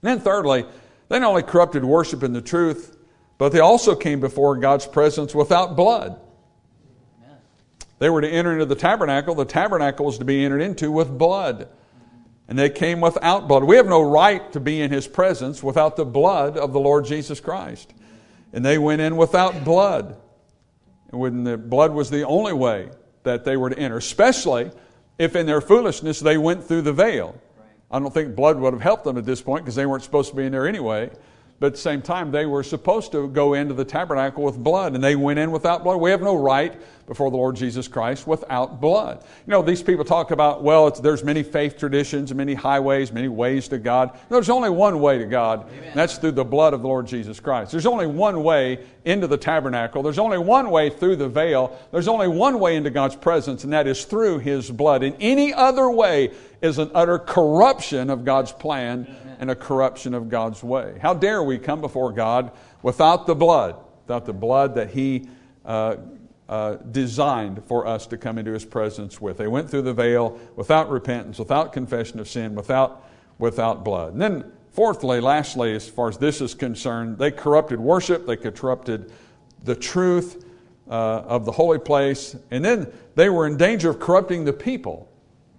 And then thirdly, they not only corrupted worship in the truth, but they also came before God's presence without blood. Amen. They were to enter into the tabernacle. The tabernacle was to be entered into with blood. And they came without blood. We have no right to be in His presence without the blood of the Lord Jesus Christ. And they went in without blood. And when the blood was the only way that they were to enter, especially if in their foolishness they went through the veil. I don't think blood would have helped them at this point because they weren't supposed to be in there anyway. But at the same time, they were supposed to go into the tabernacle with blood, and they went in without blood. We have no right before the Lord Jesus Christ without blood. You know, these people talk about, well, it's, there's many faith traditions, many highways, many ways to God. No, there's only one way to God, and that's through the blood of the Lord Jesus Christ. There's only one way into the tabernacle. There's only one way through the veil. There's only one way into God's presence, and that is through His blood. And any other way is an utter corruption of God's plan and a corruption of God's way. How dare we come before God without the blood, without the blood that He uh, uh, designed for us to come into His presence with. They went through the veil without repentance, without confession of sin, without, without blood. And then fourthly, lastly, as far as this is concerned, they corrupted worship, they corrupted the truth uh, of the holy place, and then they were in danger of corrupting the people.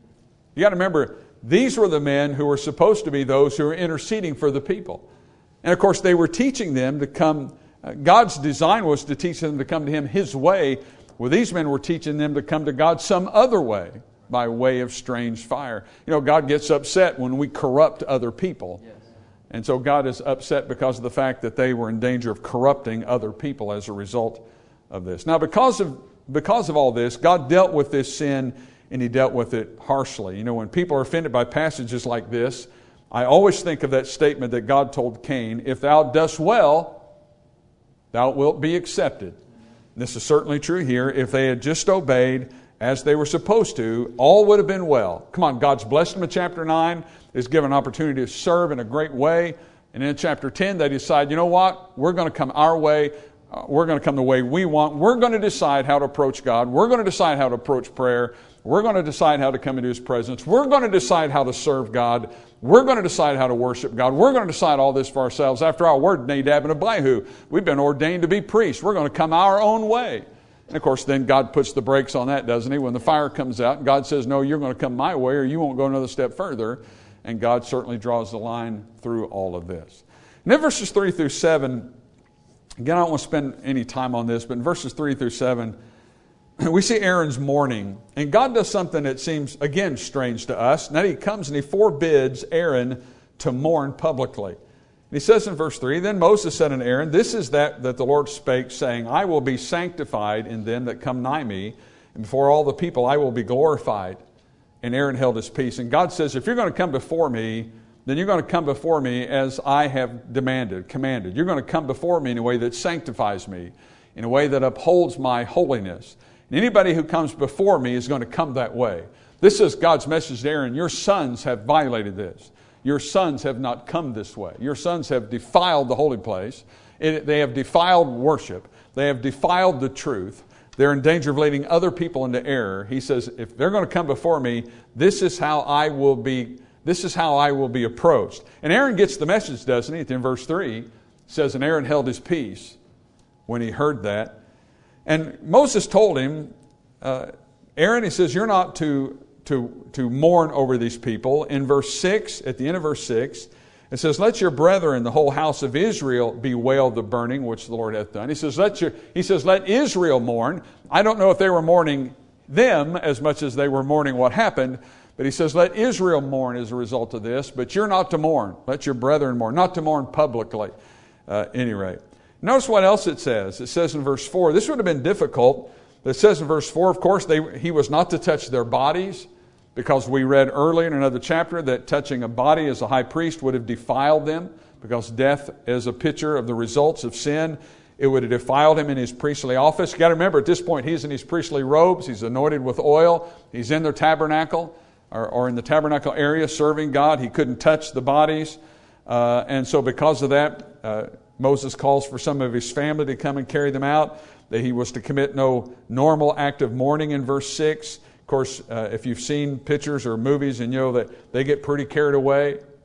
You got to remember, these were the men who were supposed to be those who were interceding for the people. And of course, they were teaching them to come. Uh, God's design was to teach them to come to Him His way. Well, these men were teaching them to come to God some other way, by way of strange fire. You know, God gets upset when we corrupt other people. Yes. And so God is upset because of the fact that they were in danger of corrupting other people as a result of this. Now, because of, because of all this, God dealt with this sin, and He dealt with it harshly. You know, when people are offended by passages like this, I always think of that statement that God told Cain, if thou dost well, thou wilt be accepted. And this is certainly true here. If they had just obeyed as they were supposed to, all would have been well. Come on, God's blessed them in chapter nine. Is given an opportunity to serve in a great way. And in chapter ten, they decide, you know what? We're going to come our way. Uh, we're going to come the way we want. We're going to decide how to approach God. We're going to decide how to approach prayer. We're going to decide how to come into His presence. We're going to decide how to serve God. We're going to decide how to worship God. We're going to decide all this for ourselves. After all, we're Nadab and Abihu. We've been ordained to be priests. We're going to come our own way. And of course, then God puts the brakes on that, doesn't He? When the fire comes out, God says, no, you're going to come my way or you won't go another step further. And God certainly draws the line through all of this. And then verses three through seven, again, I don't want to spend any time on this, but in verses three through seven, we see Aaron's mourning. And God does something that seems, again, strange to us. Now He comes and He forbids Aaron to mourn publicly. And He says in verse three, then Moses said unto Aaron, this is that that the Lord spake, saying, I will be sanctified in them that come nigh me, and before all the people I will be glorified. And Aaron held his peace. And God says, if you're going to come before me, then you're going to come before me as I have demanded, commanded. You're going to come before me in a way that sanctifies me, in a way that upholds my holiness. And anybody who comes before me is going to come that way. This is God's message to Aaron. Your sons have violated this. Your sons have not come this way. Your sons have defiled the holy place. It, they have defiled worship. They have defiled the truth. They're in danger of leading other people into error. He says, if they're going to come before me, this is how I will be, this is how I will be approached. And Aaron gets the message, doesn't he? In verse three, it says, and Aaron held his peace when he heard that. And Moses told him, uh, Aaron, he says, you're not to, to, to mourn over these people. In verse six, at the end of verse six, it says, let your brethren, the whole house of Israel, bewail the burning which the Lord hath done. He says, let your, he says, let Israel mourn. I don't know if they were mourning them as much as they were mourning what happened, but he says, let Israel mourn as a result of this, but you're not to mourn. Let your brethren mourn, not to mourn publicly, uh, at any rate. Notice what else it says. It says in verse four, this would have been difficult, but it says in verse four, of course, they, he was not to touch their bodies, because we read earlier in another chapter that touching a body as a high priest would have defiled them, because death is a picture of the results of sin. It would have defiled him in his priestly office. You got to remember, at this point, he's in his priestly robes. He's anointed with oil. He's in the tabernacle, or, or in the tabernacle area serving God. He couldn't touch the bodies. Uh, and so because of that, uh, Moses calls for some of his family to come and carry them out. That he was to commit no normal act of mourning in verse six. Of course, uh, if you've seen pictures or movies and you know that they get pretty carried away,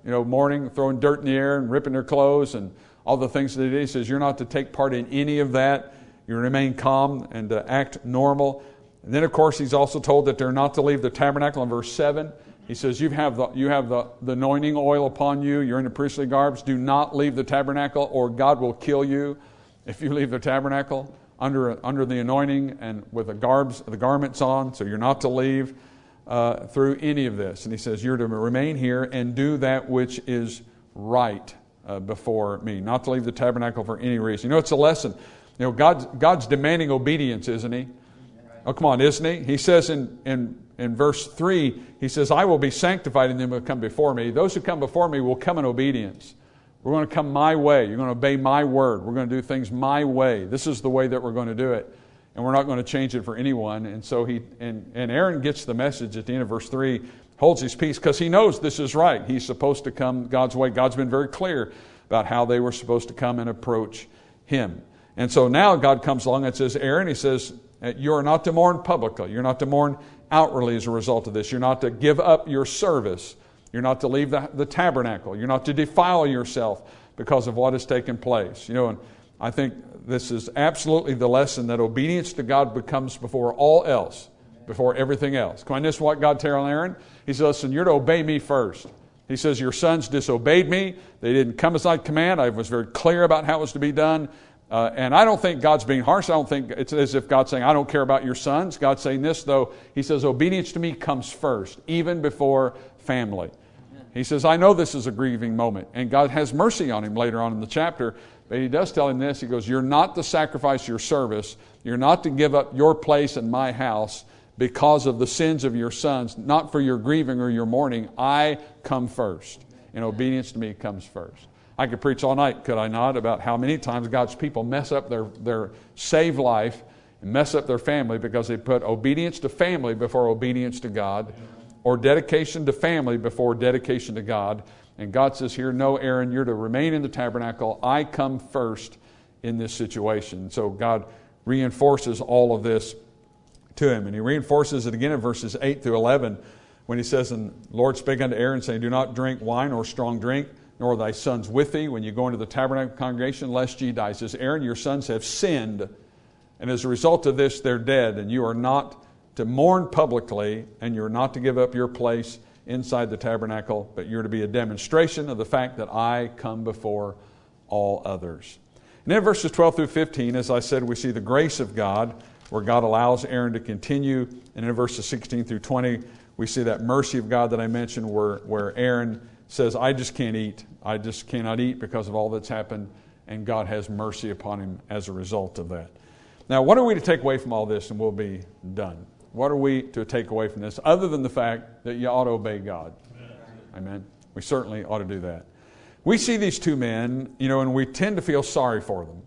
you know, mourning, throwing dirt in the air and ripping their clothes and all the things that they did. He says you're not to take part in any of that. You remain calm and to act normal. And then, of course, he's also told that they're not to leave the tabernacle in verse seven. He says, you have the you have the, the anointing oil upon you. You're in the priestly garbs. Do not leave the tabernacle, or God will kill you if you leave the tabernacle under under the anointing and with the garbs, the garments on. So you're not to leave uh, through any of this. And he says, you're to remain here and do that which is right uh, before me. Not to leave the tabernacle for any reason. You know, it's a lesson. You know, God's God's demanding obedience, isn't He? Oh, come on, isn't He? He says in in In verse three, he says, I will be sanctified in them who come before me. Those who come before me will come in obedience. We're going to come my way. You're going to obey my word. We're going to do things my way. This is the way that we're going to do it. And we're not going to change it for anyone. And so he and, and Aaron gets the message at the end of verse three, holds his peace because he knows this is right. He's supposed to come God's way. God's been very clear about how they were supposed to come and approach him. And so now God comes along and says, Aaron, he says, you are not to mourn publicly. You're not to mourn outwardly as a result of this. You're not to give up your service. You're not to leave the, the tabernacle. You're not to defile yourself because of what has taken place. You know, and I think this is absolutely the lesson that obedience to God becomes before all else, before everything else. Come on, this is what God told Aaron. He says, listen, you're to obey me first. He says, your sons disobeyed me. They didn't come as I command. I was very clear about how it was to be done. Uh, and I don't think God's being harsh. I don't think it's as if God's saying, I don't care about your sons. God's saying this, though. He says, obedience to me comes first, even before family. He says, I know this is a grieving moment. And God has mercy on him later on in the chapter. But he does tell him this. He goes, you're not to sacrifice your service. You're not to give up your place in my house because of the sins of your sons, not for your grieving or your mourning. I come first. And obedience to me comes first. I could preach all night, could I not, about how many times God's people mess up their, their saved life and mess up their family because they put obedience to family before obedience to God, or dedication to family before dedication to God. And God says here, no, Aaron, you're to remain in the tabernacle. I come first in this situation. So God reinforces all of this to him. And he reinforces it again in verses eight through eleven when he says, and the Lord spake unto Aaron, saying, do not drink wine or strong drink, nor thy sons with thee, when you go into the tabernacle congregation, lest ye die. He says, Aaron, your sons have sinned, and as a result of this, they're dead, and you are not to mourn publicly, and you're not to give up your place inside the tabernacle, but you're to be a demonstration of the fact that I come before all others. And then verses twelve through fifteen, as I said, we see the grace of God, where God allows Aaron to continue, and in verses sixteen through twenty, we see that mercy of God that I mentioned, where, where Aaron says, I just can't eat. I just cannot eat because of all that's happened, and God has mercy upon him as a result of that. Now, what are we to take away from all this, and we'll be done? What are we to take away from this, other than the fact that you ought to obey God? Amen. Amen. We certainly ought to do that. We see these two men, you know, and we tend to feel sorry for them.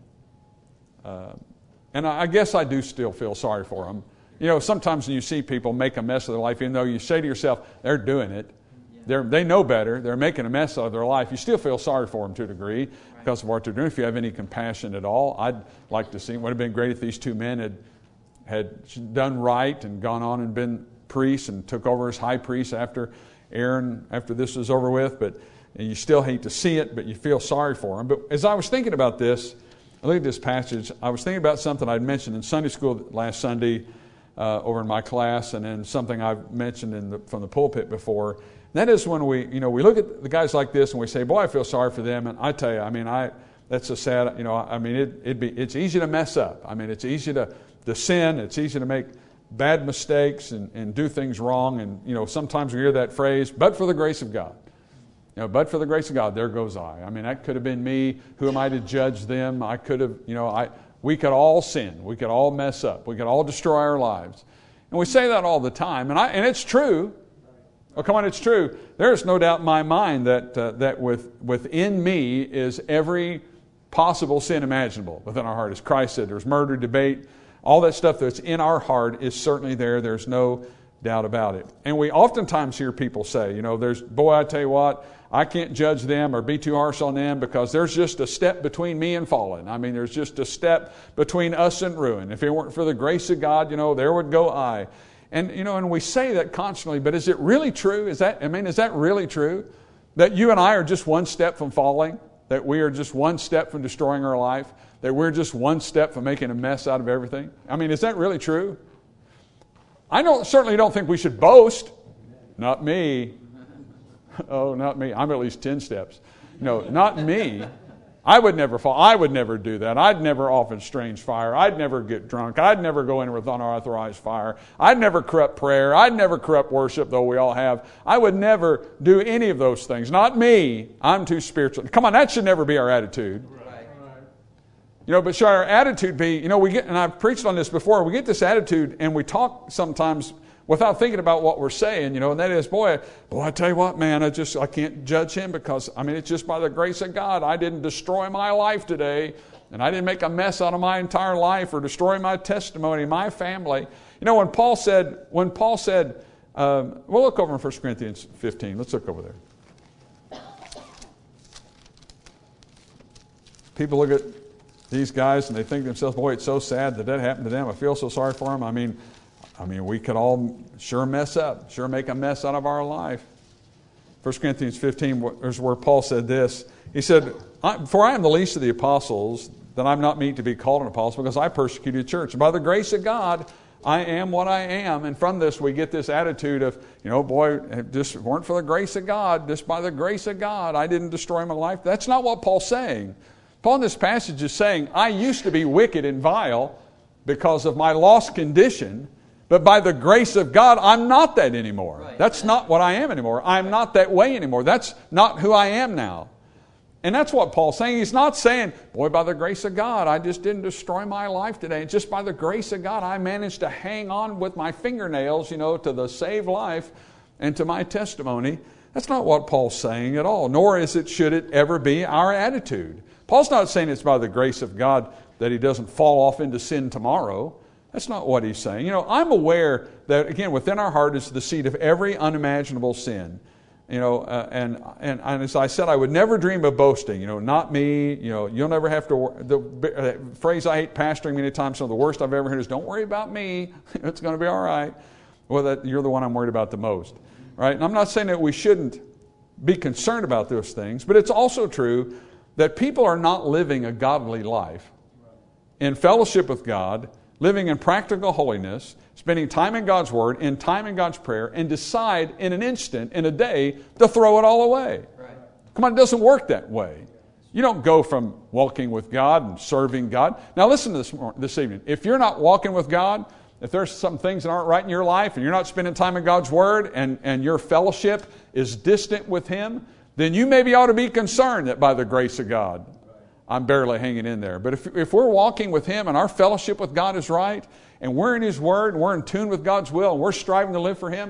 Uh, and I guess I do still feel sorry for them. You know, sometimes when you see people make a mess of their life, even though you say to yourself, they're doing it, They're, they know better. They're making a mess of their life. You still feel sorry for them to a degree because of what they're doing. If you have any compassion at all, I'd like to see. It would have been great if these two men had had done right and gone on and been priests and took over as high priest after Aaron, after this was over with. But you still hate to see it, but you feel sorry for them. But as I was thinking about this, I looked at this passage, I was thinking about something I'd mentioned in Sunday school last Sunday uh, over in my class, and then something I've mentioned in the, from the pulpit before. That is when we, you know, we look at the guys like this and we say, boy, I feel sorry for them. And I tell you, I mean, I that's a sad, you know, I mean, it, it'd be, it's easy to mess up. I mean, it's easy to, to sin. It's easy to make bad mistakes and, and do things wrong. And, you know, sometimes we hear that phrase, but for the grace of God. You know, but for the grace of God, there goes I. I mean, that could have been me. Who am I to judge them? I could have, you know, I we could all sin. We could all mess up. We could all destroy our lives. And we say that all the time. And I and it's true. Oh, come on, it's true. There is no doubt in my mind that uh, that with within me is every possible sin imaginable within our heart. As Christ said, there's murder, debate, all that stuff that's in our heart is certainly there. There's no doubt about it. And we oftentimes hear people say, you know, there's, boy, I tell you what, I can't judge them or be too harsh on them because there's just a step between me and falling. I mean, there's just a step between us and ruin. If it weren't for the grace of God, you know, there would go I. And, you know, and we say that constantly, but is it really true? Is that, I mean, is that really true? That you and I are just one step from falling, that we are just one step from destroying our life, that we're just one step from making a mess out of everything? I mean, is that really true? I don't certainly don't think we should boast. Not me. Oh, not me. I'm at least ten steps. No, not me. I would never fall. I would never do that. I'd never offer strange fire. I'd never get drunk. I'd never go in with unauthorized fire. I'd never corrupt prayer. I'd never corrupt worship, though we all have. I would never do any of those things. Not me. I'm too spiritual. Come on, that should never be our attitude. Right. You know, but should our attitude be, you know, we get, and I've preached on this before, we get this attitude and we talk sometimes without thinking about what we're saying, you know, and that is, boy, boy, I tell you what, man, I just, I can't judge him because, I mean, it's just by the grace of God. I didn't destroy my life today, and I didn't make a mess out of my entire life or destroy my testimony, my family. You know, when Paul said, when Paul said, um, we'll look over in First Corinthians fifteen. Let's look over there. People look at these guys and they think to themselves, boy, it's so sad that that happened to them. I feel so sorry for them. I mean, I mean, we could all sure mess up, sure make a mess out of our life. First Corinthians fifteen is where Paul said this. He said, for I am the least of the apostles, that I'm not meet to be called an apostle, because I persecuted the church. And by the grace of God, I am what I am. And from this, we get this attitude of, you know, boy, if this weren't for the grace of God, just by the grace of God, I didn't destroy my life. That's not what Paul's saying. Paul in this passage is saying, I used to be wicked and vile because of my lost condition, but by the grace of God, I'm not that anymore. Right. That's not what I am anymore. I'm not that way anymore. That's not who I am now. And that's what Paul's saying. He's not saying, boy, by the grace of God, I just didn't destroy my life today. It's just by the grace of God, I managed to hang on with my fingernails, you know, to the saved life and to my testimony. That's not what Paul's saying at all, nor is it, should it ever be our attitude. Paul's not saying it's by the grace of God that he doesn't fall off into sin tomorrow. That's not what he's saying. You know, I'm aware that, again, within our heart is the seed of every unimaginable sin. You know, uh, and, and and as I said, I would never dream of boasting. You know, not me. You know, you'll never have to. The uh, phrase I hate pastoring many times, some of the worst I've ever heard is, "Don't worry about me. It's going to be all right." Well, that, you're the one I'm worried about the most, right? And I'm not saying that we shouldn't be concerned about those things, but it's also true that people are not living a godly life in fellowship with God, living in practical holiness, spending time in God's Word, in time in God's prayer, and decide in an instant, in a day, to throw it all away. Right. Come on, it doesn't work that way. You don't go from walking with God and serving God. Now listen to this, this evening. If you're not walking with God, if there's some things that aren't right in your life, and you're not spending time in God's Word, and, and your fellowship is distant with Him, then you maybe ought to be concerned that by the grace of God, I'm barely hanging in there. But if, if we're walking with Him and our fellowship with God is right, and we're in His Word, and we're in tune with God's will, and we're striving to live for Him,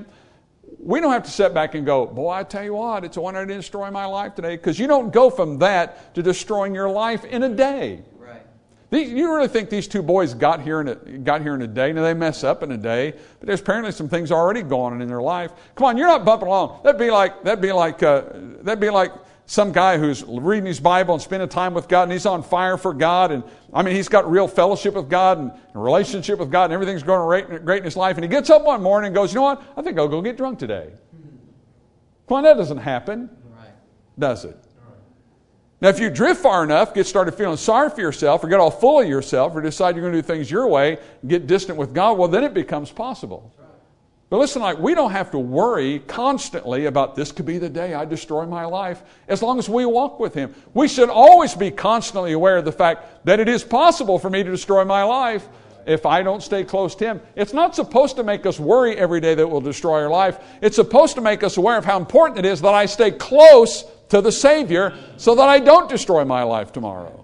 we don't have to sit back and go, boy, I tell you what, it's a wonder I didn't destroy my life today. Because you don't go from that to destroying your life in a day. Right. These, you really think these two boys got here in a, got here in a day? Now, they mess up in a day, but there's apparently some things already going on in their life. Come on, you're not bumping along. That'd be like, that'd be like, uh, that'd be like, some guy who's reading his Bible and spending time with God, and he's on fire for God, and I mean, he's got real fellowship with God and a relationship with God, and everything's going great, great in his life, and he gets up one morning and goes, you know what, I think I'll go get drunk today. Come on, that doesn't happen, right. Does it? Right. Now, if you drift far enough, get started feeling sorry for yourself, or get all full of yourself, or decide you're going to do things your way, and get distant with God, well, then it becomes possible. But listen, like, we don't have to worry constantly about this could be the day I destroy my life, as long as we walk with Him. We should always be constantly aware of the fact that it is possible for me to destroy my life if I don't stay close to Him. It's not supposed to make us worry every day that we'll destroy our life. It's supposed to make us aware of how important it is that I stay close to the Savior so that I don't destroy my life tomorrow.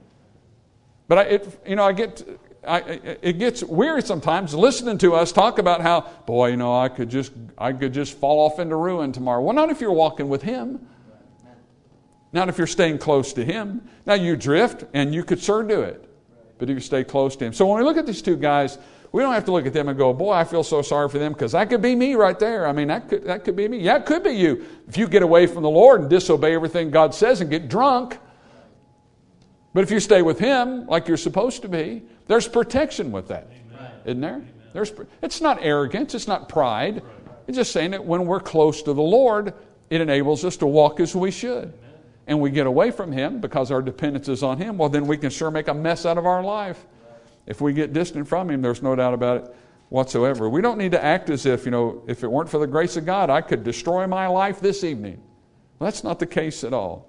But I, it, you know, I get... I, it gets weird sometimes listening to us talk about how, boy, you know, I could just I could just fall off into ruin tomorrow. Well, not if you're walking with Him. Not if you're staying close to Him. Now, you drift, and you could sure do it. But if you stay close to Him. So when we look at these two guys, we don't have to look at them and go, boy, I feel so sorry for them, because that could be me right there. I mean, that could, that could be me. Yeah, it could be you. If you get away from the Lord and disobey everything God says and get drunk. But if you stay with Him like you're supposed to be, there's protection with that. Amen. Isn't there? There's, it's not arrogance. It's not pride. Right. It's just saying that when we're close to the Lord, it enables us to walk as we should. And we get away from Him because our dependence is on Him, well, then we can sure make a mess out of our life. If we get distant from Him, there's no doubt about it whatsoever. We don't need to act as if, you know, if it weren't for the grace of God, I could destroy my life this evening. Well, that's not the case at all.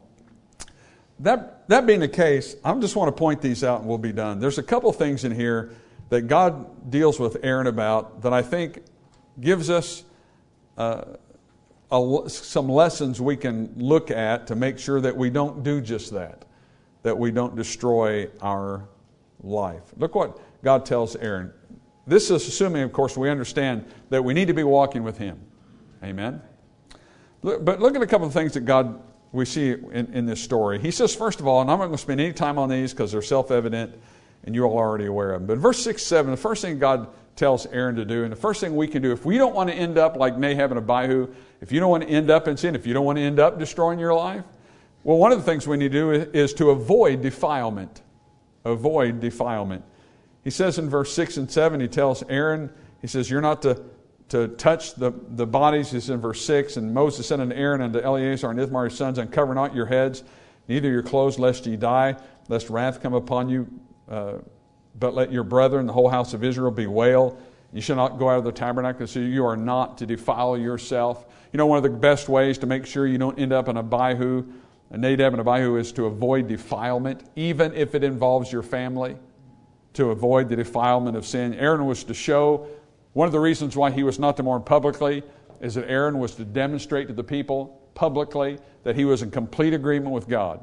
That, that being the case, I just want to point these out and we'll be done. There's a couple things in here that God deals with Aaron about that I think gives us uh, a, some lessons we can look at to make sure that we don't do just that, that we don't destroy our life. Look what God tells Aaron. This is assuming, of course, we understand that we need to be walking with Him. Amen? Look, but look at a couple of things that God, we see in, in this story. He says, first of all, and I'm not going to spend any time on these because they're self-evident and you're all already aware of them. But verse six, seven, the first thing God tells Aaron to do, and the first thing we can do, if we don't want to end up like Nadab and Abihu, if you don't want to end up in sin, if you don't want to end up destroying your life, well, one of the things we need to do is to avoid defilement. Avoid defilement. He says in verse six and seven, he tells Aaron, he says, you're not to, to touch the, the bodies. He's in verse six, and Moses said unto Aaron and to Eleazar and Ithamar his sons, uncover not your heads, neither your clothes, lest ye die, lest wrath come upon you. Uh, but let your brethren, the whole house of Israel, bewail. You shall not go out of the tabernacle, so you are not to defile yourself. You know, one of the best ways to make sure you don't end up in Abihu, a Nadab and Abihu, is to avoid defilement, even if it involves your family, to avoid the defilement of sin. Aaron was to show, one of the reasons why he was not to mourn publicly is that Aaron was to demonstrate to the people publicly that he was in complete agreement with God.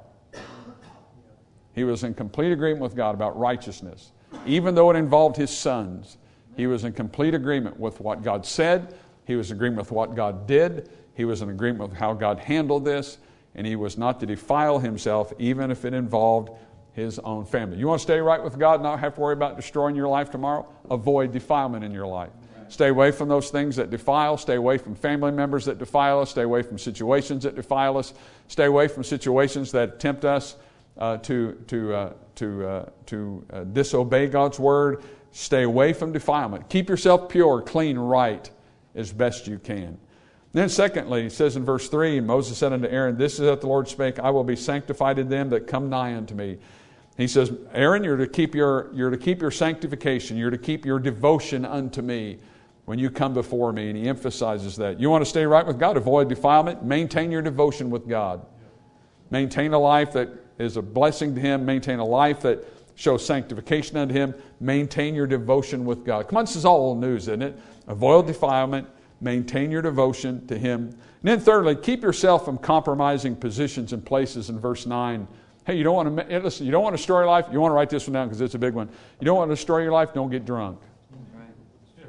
He was in complete agreement with God about righteousness. Even though it involved his sons, he was in complete agreement with what God said. He was in agreement with what God did. He was in agreement with how God handled this. And he was not to defile himself, even if it involved his own family. You want to stay right with God and not have to worry about destroying your life tomorrow? Avoid defilement in your life. Stay away from those things that defile. Stay away from family members that defile us. Stay away from situations that defile us. Stay away from situations that tempt us uh, to, to, uh, to, uh, to uh, disobey God's word. Stay away from defilement. Keep yourself pure, clean, right as best you can. Then secondly, it says in verse three, Moses said unto Aaron, this is what the Lord spake, I will be sanctified in them that come nigh unto me. He says, Aaron, you're to keep your, you're to keep your sanctification. You're to keep your devotion unto me when you come before me. And he emphasizes that. You want to stay right with God, avoid defilement, maintain your devotion with God. Maintain a life that is a blessing to Him. Maintain a life that shows sanctification unto Him. Maintain your devotion with God. Come on, this is all old news, isn't it? Avoid defilement. Maintain your devotion to Him. And then thirdly, keep yourself from compromising positions and places in verse nine. Hey, you don't want to listen, you don't want to destroy your life. You want to write this one down because it's a big one. You don't want to destroy your life, don't get drunk. Right.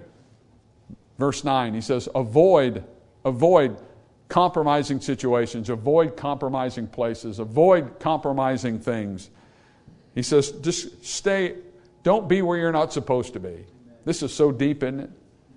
Verse nine, he says, avoid, avoid compromising situations, avoid compromising places, avoid compromising things. He says, just stay, don't be where you're not supposed to be. This is so deep, isn't it?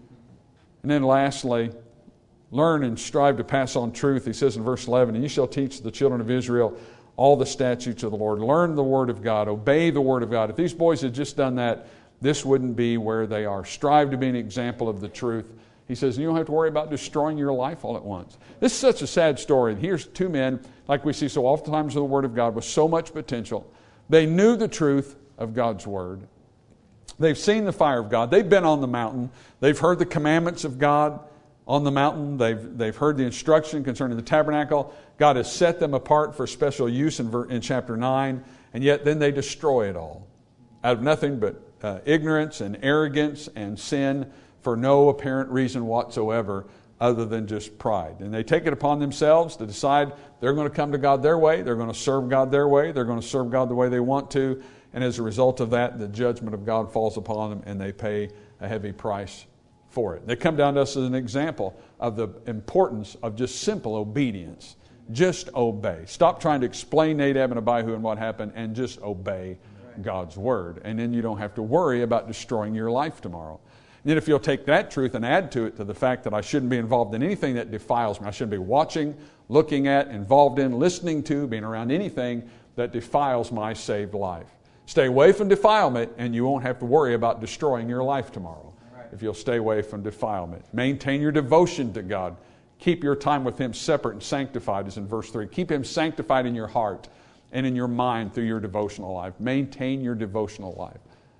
And then lastly, learn and strive to pass on truth. He says in verse eleven, and you shall teach the children of Israel all the statutes of the Lord. Learn the word of God. Obey the word of God. If these boys had just done that, this wouldn't be where they are. Strive to be an example of the truth. He says, you don't have to worry about destroying your life all at once. This is such a sad story. Here's two men, like we see so oftentimes in the Word of God, with so much potential. They knew the truth of God's Word. They've seen the fire of God. They've been on the mountain. They've heard the commandments of God on the mountain. They've, they've heard the instruction concerning the tabernacle. God has set them apart for special use in, in chapter nine, and yet then they destroy it all out of nothing but uh, ignorance and arrogance and sin for no apparent reason whatsoever other than just pride. And they take it upon themselves to decide they're going to come to God their way, they're going to serve God their way, they're going to serve God the way they want to, and as a result of that, the judgment of God falls upon them and they pay a heavy price for it. They come down to us as an example of the importance of just simple obedience. Just obey. Stop trying to explain Nadab and Abihu and what happened and just obey God's word. And then you don't have to worry about destroying your life tomorrow. And then if you'll take that truth and add to it to the fact that I shouldn't be involved in anything that defiles me. I shouldn't be watching, looking at, involved in, listening to, being around anything that defiles my saved life. Stay away from defilement and you won't have to worry about destroying your life tomorrow if you'll stay away from defilement. Maintain your devotion to God. Keep your time with Him separate and sanctified, as in verse three. Keep Him sanctified in your heart and in your mind through your devotional life. Maintain your devotional life.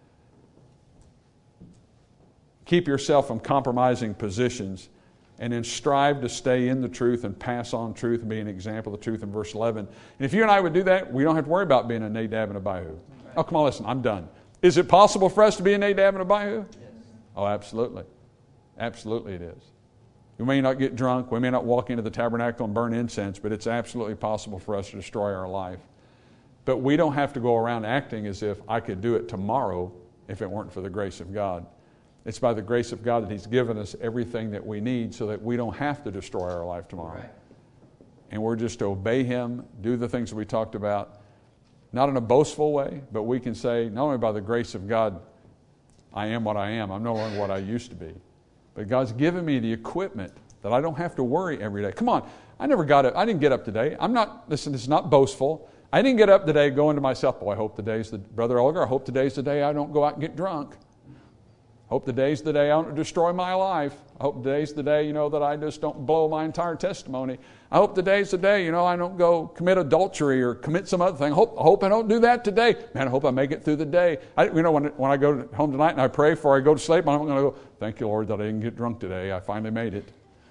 Keep yourself from compromising positions, and then strive to stay in the truth and pass on truth and be an example of the truth in verse eleven. And if you and I would do that, we don't have to worry about being a Nadab and Abihu. Oh, come on, listen, I'm done. Is it possible for us to be a Nadab and Abihu? Yes. Oh, absolutely. Absolutely it is. We may not get drunk, we may not walk into the tabernacle and burn incense, but it's absolutely possible for us to destroy our life. But we don't have to go around acting as if I could do it tomorrow if it weren't for the grace of God. It's by the grace of God that He's given us everything that we need so that we don't have to destroy our life tomorrow. Right. And we're just to obey Him, do the things that we talked about, not in a boastful way, but we can say, not only by the grace of God, I am what I am. I'm no longer what I used to be. But God's given me the equipment that I don't have to worry every day. Come on, I never got up. I didn't get up today. I'm not, listen, this is not boastful. I didn't get up today going to myself, boy, I hope today's the, Brother Olger, I hope today's the day I don't go out and get drunk. I hope today's the day I don't destroy my life. I hope today's the day, you know, that I just don't blow my entire testimony. I hope today's the day, you know, I don't go commit adultery or commit some other thing. I hope, I hope I don't do that today. Man, I hope I make it through the day. I, you know, when, when I go home tonight and I pray before I go to sleep, I'm going to go, thank you, Lord, that I didn't get drunk today. I finally made it.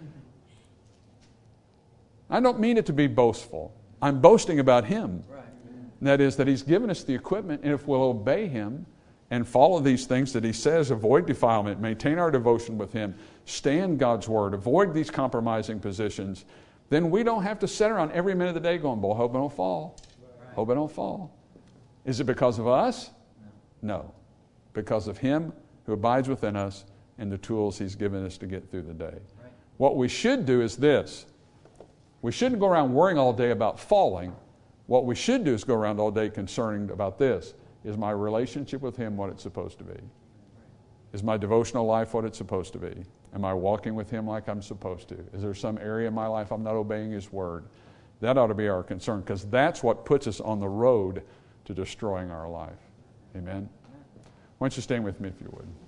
I don't mean it to be boastful. I'm boasting about Him. Right. And that is that He's given us the equipment, and if we'll obey Him and follow these things that He says, avoid defilement, maintain our devotion with Him, stay in God's Word, avoid these compromising positions, then we don't have to sit around every minute of the day going, boy, hope I don't fall. Right. Hope I don't fall. Is it because of us? No. No. Because of Him who abides within us and the tools He's given us to get through the day. Right. What we should do is this. We shouldn't go around worrying all day about falling. What we should do is go around all day concerned about this. Is my relationship with Him what it's supposed to be? Is my devotional life what it's supposed to be? Am I walking with Him like I'm supposed to? Is there some area in my life I'm not obeying His Word? That ought to be our concern, because that's what puts us on the road to destroying our life. Amen? Why don't you stand with me if you would?